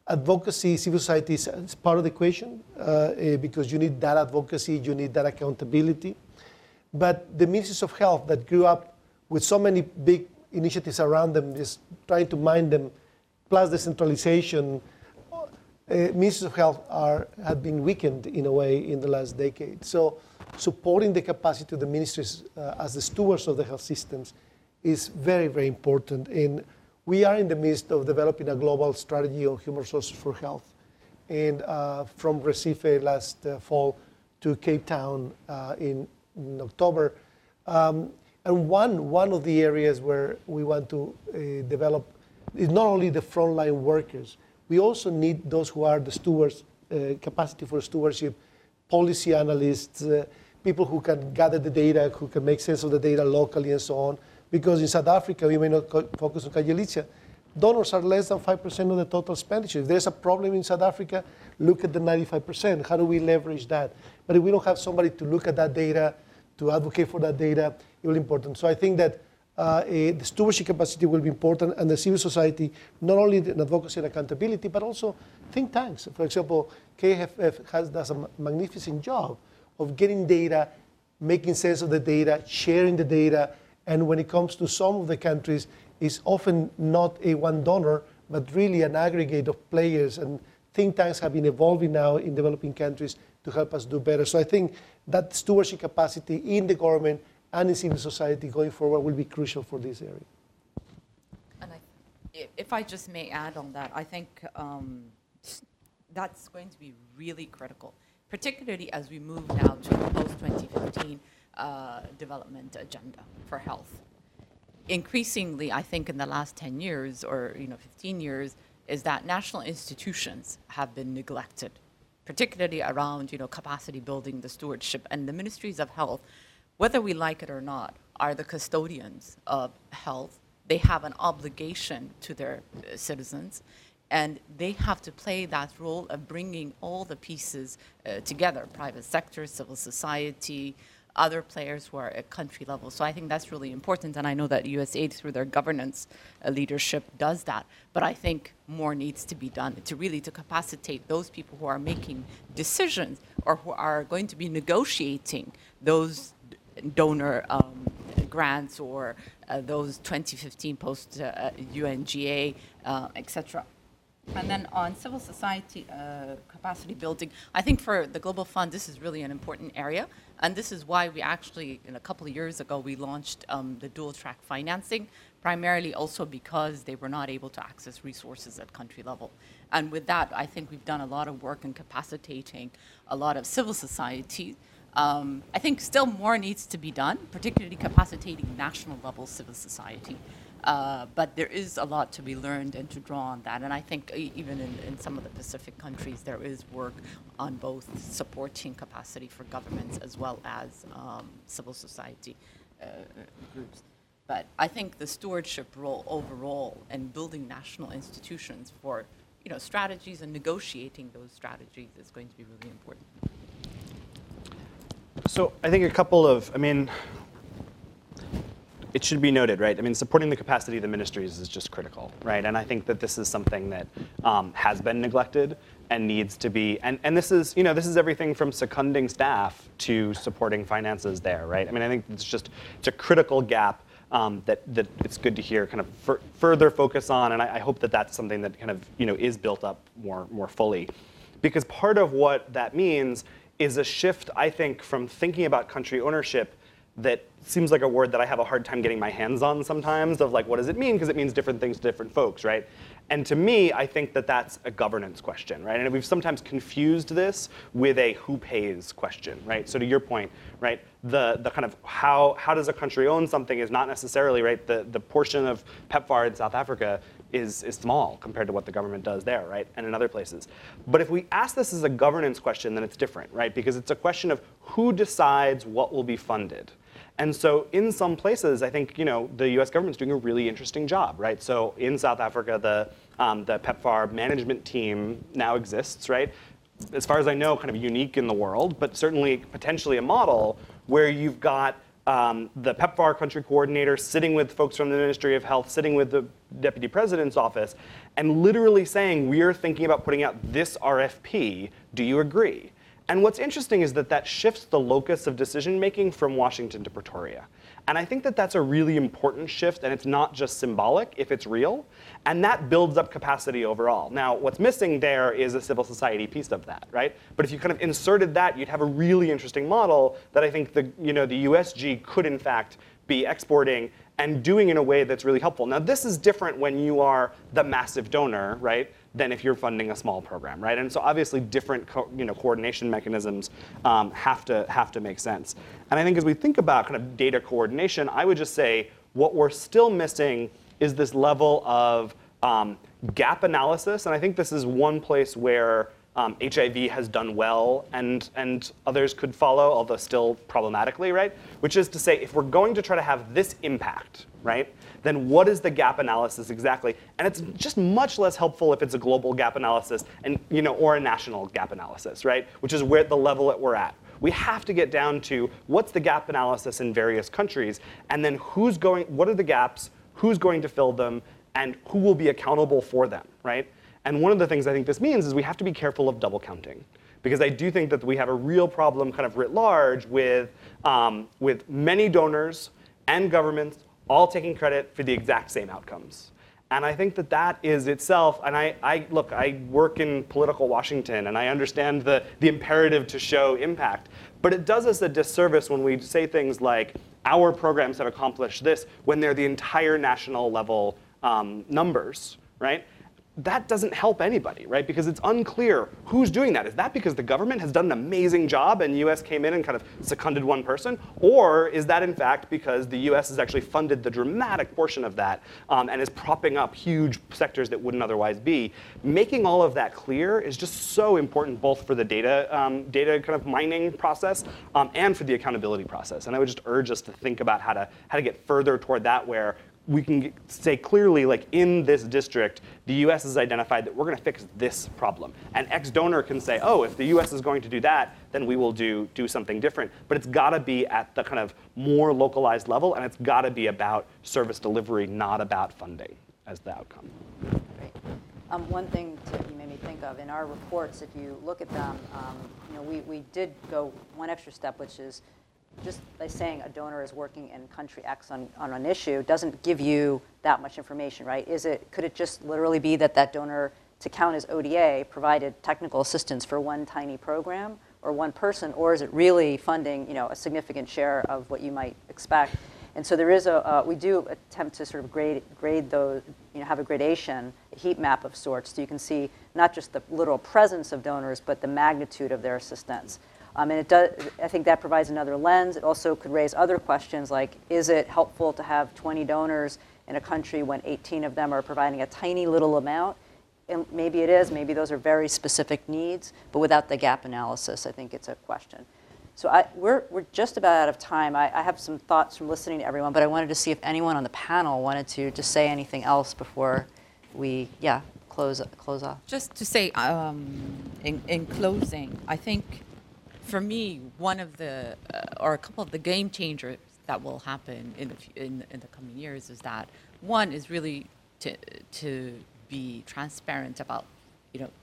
B: advocacy, civil society is, is part of the equation uh, uh, because you need that advocacy, you need that accountability. But the ministries of health that grew up with so many big initiatives around them, just trying to mind them, plus decentralization, uh, ministries of health are, have been weakened in a way in the last decade. So supporting the capacity of the ministries uh, as the stewards of the health systems is very, very important. And we are in the midst of developing a global strategy on human resources for health. And uh, from Recife last uh, fall to Cape Town uh, in, in October. Um, and one, one of the areas where we want to uh, develop is not only the frontline workers, we also need those who are the stewards, uh, capacity for stewardship, policy analysts, uh, people who can gather the data, who can make sense of the data locally and so on. Because in South Africa, we may not focus on Kajalicia, donors are less than five percent of the total expenditure. If there's a problem in South Africa, look at the ninety-five percent. How do we leverage that? But if we don't have somebody to look at that data, to advocate for that data, it will be important. So I think that uh, a, the stewardship capacity will be important, and the civil society, not only in advocacy and accountability, but also think tanks. For example, K F F has, does a magnificent job of getting data, making sense of the data, sharing the data, and when it comes to some of the countries, it's often not a one donor, but really an aggregate of players. And think tanks have been evolving now in developing countries to help us do better. So I think that stewardship capacity in the government and in civil society going forward will be crucial for this area.
F: And I, if I just may add on that, I think um, that's going to be really critical, particularly as we move now to the post twenty fifteen Uh, development agenda for health. Increasingly, I think in the last ten years or you know fifteen years, is that national institutions have been neglected, particularly around you know capacity building, the stewardship, and the ministries of health, whether we like it or not, are the custodians of health. They have an obligation to their uh, citizens, and they have to play that role of bringing all the pieces uh, together, private sector, civil society, other players who are at country level. So I think that's really important, and I know that U S A I D through their governance uh, leadership does that, but I think more needs to be done to really to capacitate those people who are making decisions or who are going to be negotiating those donor um, grants or uh, those twenty fifteen post uh, U N G A, uh, et cetera. And then on civil society uh, capacity building, I think for the Global Fund, this is really an important area. And this is why we actually, in a couple of years ago, we launched um, the dual track financing, primarily also because they were not able to access resources at country level. And with that, I think we've done a lot of work in capacitating a lot of civil society. Um, I think still more needs to be done, particularly capacitating national level civil society. Uh, but there is a lot to be learned and to draw on that. And I think even in, in some of the Pacific countries, there is work on both supporting capacity for governments as well as um, civil society uh, groups. But I think the stewardship role overall and building national institutions for you know, strategies and negotiating those strategies is going to be really important.
D: So I think a couple of, I mean, it should be noted, right? I mean, supporting the capacity of the ministries is just critical, right? And I think that this is something that um, has been neglected and needs to be, and, and this is, you know, this is everything from seconding staff to supporting finances there, right? I mean, I think it's just, it's a critical gap um, that, that it's good to hear kind of fur further focus on, and I, I hope that that's something that kind of, you know, is built up more, more fully. Because part of what that means is a shift, I think, from thinking about country ownership that seems like a word that I have a hard time getting my hands on sometimes, of like, what does it mean? Because it means different things to different folks, right? And to me, I think that that's a governance question, right? And we've sometimes confused this with a who pays question, right? So to your point, right, the, the kind of how, how does a country own something is not necessarily, right, the, the portion of PEPFAR in South Africa is, is small compared to what the government does there, right, and in other places. But if we ask this as a governance question, then it's different, right? Because it's a question of who decides what will be funded. And so in some places, I think you know the U S government's doing a really interesting job, right? So in South Africa, the, um, the PEPFAR management team now exists, right? As far as I know, kind of unique in the world, but certainly potentially a model where you've got um, the PEPFAR country coordinator, sitting with folks from the Ministry of Health, sitting with the Deputy President's office, and literally saying, we are thinking about putting out this R F P, do you agree? And what's interesting is that that shifts the locus of decision making from Washington to Pretoria. And I think that that's a really important shift, and it's not just symbolic if it's real. And that builds up capacity overall. Now, what's missing there is a civil society piece of that, right? But if you kind of inserted that, you'd have a really interesting model that I think the, you know, the U S G could, in fact, be exporting and doing in a way that's really helpful. Now, this is different when you are the massive donor, right, than if you're funding a small program, right? And so obviously different co you know, coordination mechanisms um, have to have to make sense. And I think as we think about kind of data coordination, I would just say what we're still missing is this level of um, gap analysis. And I think this is one place where um, H I V has done well and, and others could follow, although still problematically, right? Which is to say, if we're going to try to have this impact, right, then what is the gap analysis exactly? And it's just much less helpful if it's a global gap analysis and, you know, or a national gap analysis, right? Which is where the level that we're at. We have to get down to what's the gap analysis in various countries, and then who's going, what are the gaps, who's going to fill them, and who will be accountable for them, right? And one of the things I think this means is we have to be careful of double counting. Because I do think that we have a real problem kind of writ large with, um, with many donors and governments all taking credit for the exact same outcomes. And I think that that is itself, and I, I look, I work in political Washington, and I understand the, the imperative to show impact. But it does us a disservice when we say things like, our programs have accomplished this, when they're the entire national level um, numbers, right? That doesn't help anybody, right? Because it's unclear who's doing that. Is that because the government has done an amazing job and the U S came in and kind of seconded one person? Or is that in fact because the U S has actually funded the dramatic portion of that um, and is propping up huge sectors that wouldn't otherwise be? Making all of that clear is just so important, both for the data, um, data kind of mining process um, and for the accountability process. And I would just urge us to think about how to, how to get further toward that, where we can say clearly, like in this district, the U S has identified that we're going to fix this problem. And X donor can say, oh, if the U S is going to do that, then we will do, do something different. But it's got to be at the kind of more localized level, and it's got to be about service delivery, not about funding as the outcome.
J: Great. Um, one thing to, you made me think of, in our reports, if you look at them, um, you know, we, we did go one extra step, which is just by saying a donor is working in country X on, on an issue doesn't give you that much information, right? Is it, could it just literally be that that donor, to count as O D A, provided technical assistance for one tiny program or one person, or is it really funding, you know, a significant share of what you might expect? And so there is a, uh, we do attempt to sort of grade, grade those, you know, have a gradation, a heat map of sorts, so you can see not just the literal presence of donors, but the magnitude of their assistance. Um, and it does, I think that provides another lens. It also could raise other questions like, is it helpful to have twenty donors in a country when eighteen of them are providing a tiny little amount? And maybe it is, maybe those are very specific needs, but without the gap analysis, I think it's a question. So I, we're, we're just about out of time. I, I have some thoughts from listening to everyone, but I wanted to see if anyone on the panel wanted to just say anything else before we, yeah, close, close off.
F: Just to say, um, in, in closing, I think for me, one of the, uh, or a couple of the game changers that will happen in the, in, in the coming years is that one is really to, to be transparent about, you know,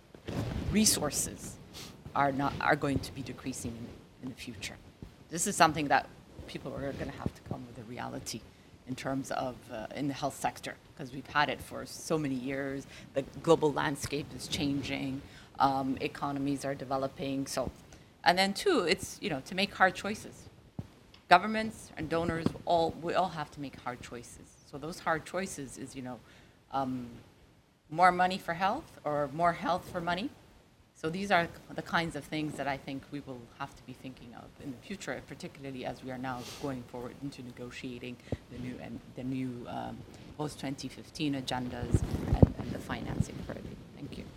F: resources are not, are going to be decreasing in, in the future. This is something that people are going to have to come with a reality in terms of uh, in the health sector, because we've had it for so many years. The global landscape is changing, um, economies are developing, so. And then two, it's, you know, to make hard choices. Governments and donors, all, we all have to make hard choices. So those hard choices is, you know, um, more money for health or more health for money. So these are the kinds of things that I think we will have to be thinking of in the future, particularly as we are now going forward into negotiating the new and the new um, post twenty fifteen agendas and, and the financing for it. Thank you.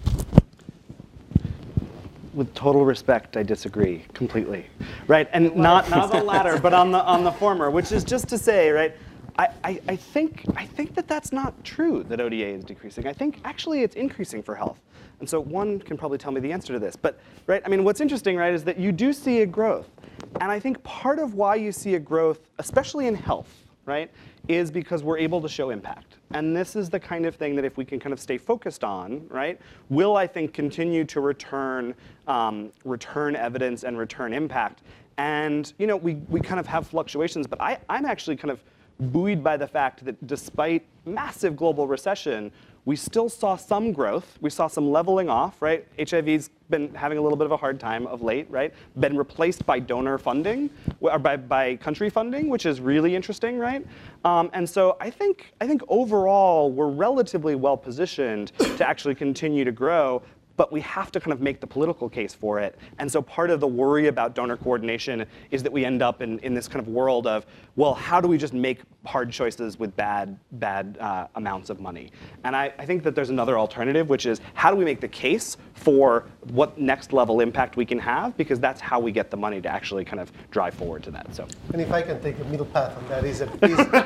D: With total respect, I disagree completely, right? And not, not the latter, but on the, on the former, which is just to say, right, I, I, I think I think that that's not true, that O D A is decreasing. I think actually it's increasing for health. And so one can probably tell me the answer to this. But right, I mean, what's interesting, right, is that you do see a growth. And I think part of why you see a growth, especially in health, right, is because we're able to show impact. And this is the kind of thing that if we can kind of stay focused on, right, will, I think, continue to return, um, return evidence and return impact. And you know, we, we kind of have fluctuations, but I, I'm actually kind of buoyed by the fact that despite massive global recession, we still saw some growth. We saw some leveling off, right? H I V's been having a little bit of a hard time of late, right? Been replaced by donor funding, or by, by country funding, which is really interesting, right? Um, and so I think, I think overall, we're relatively well positioned to actually continue to grow, but we have to kind of make the political case for it. And so part of the worry about donor coordination is that we end up in, in this kind of world of, well, how do we just make hard choices with bad, bad uh, amounts of money? And I, I think that there's another alternative, which is how do we make the case for what next level impact we can have? Because that's how we get the money to actually kind of drive forward to that. So.
B: And if I can take a middle path on that, is that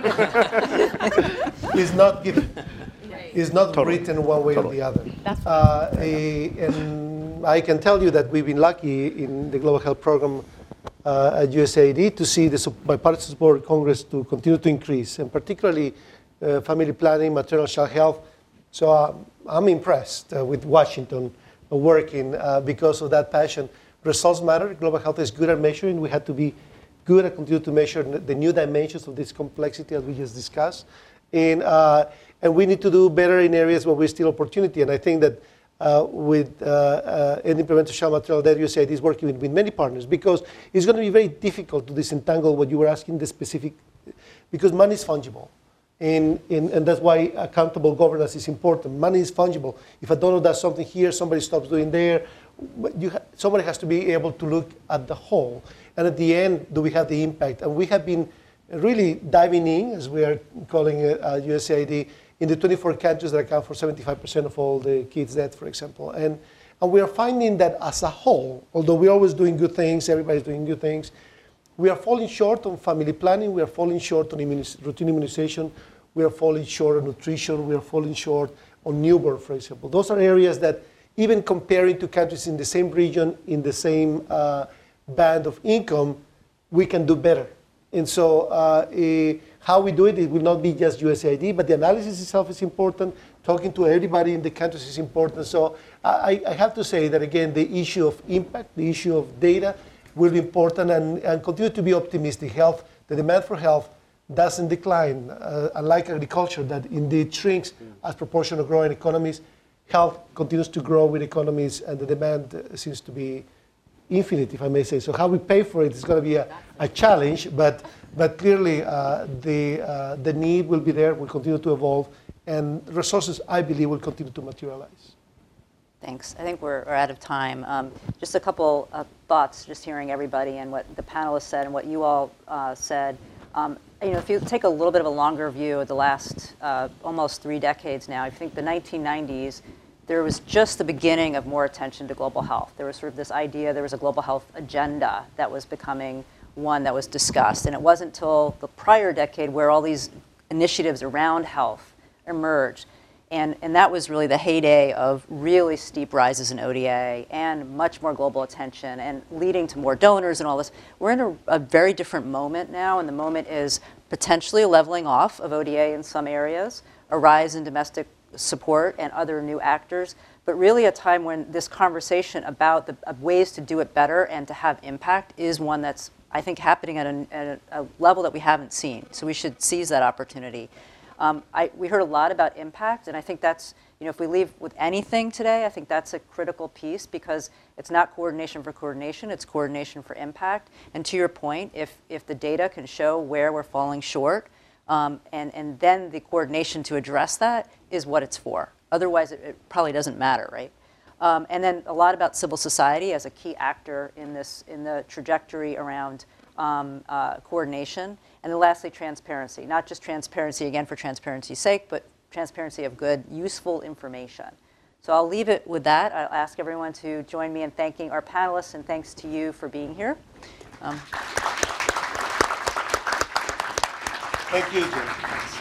B: please, please not give, is not totally. written one way totally. or the other.
C: That's
B: uh, a, and I can tell you that we've been lucky in the Global Health Program uh, at U S A I D to see the bipartisan support of Congress to continue to increase, and particularly uh, family planning, maternal child health. So uh, I'm impressed uh, with Washington uh, working uh, because of that passion. Results matter. Global health is good at measuring. We had to be good at continue to measure the new dimensions of this complexity as we just discussed. And, uh, and we need to do better in areas where we still opportunity. And I think that uh, with uh, uh, ending preventable child maternal death, U S A I D is working with, with many partners, because it's going to be very difficult to disentangle what you were asking, the specific, because money is fungible. And, and, and that's why accountable governance is important. Money is fungible. If a donor does something here, somebody stops doing there. You ha somebody has to be able to look at the whole. And at the end, do we have the impact? And we have been really diving in, as we are calling it at U S A I D, in the twenty-four countries that account for seventy-five percent of all the kids' death, for example. And, and we are finding that as a whole, although we're always doing good things, everybody's doing good things, we are falling short on family planning, we are falling short on immuniz routine immunization, we are falling short on nutrition, we are falling short on newborn, for example. Those are areas that, even comparing to countries in the same region, in the same uh, band of income, we can do better. And so uh, uh, how we do it, it will not be just U S A I D, but the analysis itself is important. Talking to everybody in the countries is important. So I, I have to say that, again, the issue of impact, the issue of data will be important, and, and continue to be optimistic. Health, the demand for health doesn't decline. Uh, unlike agriculture, that indeed shrinks as proportion of growing economies, health continues to grow with economies, and the demand uh, seems to be infinite, if I may say. So how we pay for it is going to be a, a challenge, but, but clearly uh, the, uh, the need will be there, will continue to evolve, and resources, I believe, will continue to materialize.
J: Thanks. I think we're, we're out of time. Um, just a couple of thoughts, just hearing everybody and what the panelists said and what you all uh, said. Um, you know, if you take a little bit of a longer view of the last uh, almost three decades now, I think the nineteen nineties, there was just the beginning of more attention to global health. There was sort of this idea, there was a global health agenda that was becoming one that was discussed. And it wasn't until the prior decade where all these initiatives around health emerged. And, and that was really the heyday of really steep rises in O D A and much more global attention and leading to more donors and all this. We're in a, a very different moment now, and the moment is potentially a leveling off of O D A in some areas, a rise in domestic support and other new actors, but really a time when this conversation about the uh, ways to do it better and to have impact is one that's, I think, happening at, an, at a, a level that we haven't seen. So we should seize that opportunity. Um, I, we heard a lot about impact, and I think that's, you know, if we leave with anything today, I think that's a critical piece, because it's not coordination for coordination, it's coordination for impact. And to your point, if, if the data can show where we're falling short, um, and, and then the coordination to address that is what it's for. Otherwise, it, it probably doesn't matter, right? Um, and then a lot about civil society as a key actor in this, in the trajectory around um, uh, coordination. And then lastly, transparency. Not just transparency, again, for transparency's sake, but transparency of good, useful information. So I'll leave it with that. I'll ask everyone to join me in thanking our panelists, and thanks to you for being here. Um,
B: Thank you, Jim.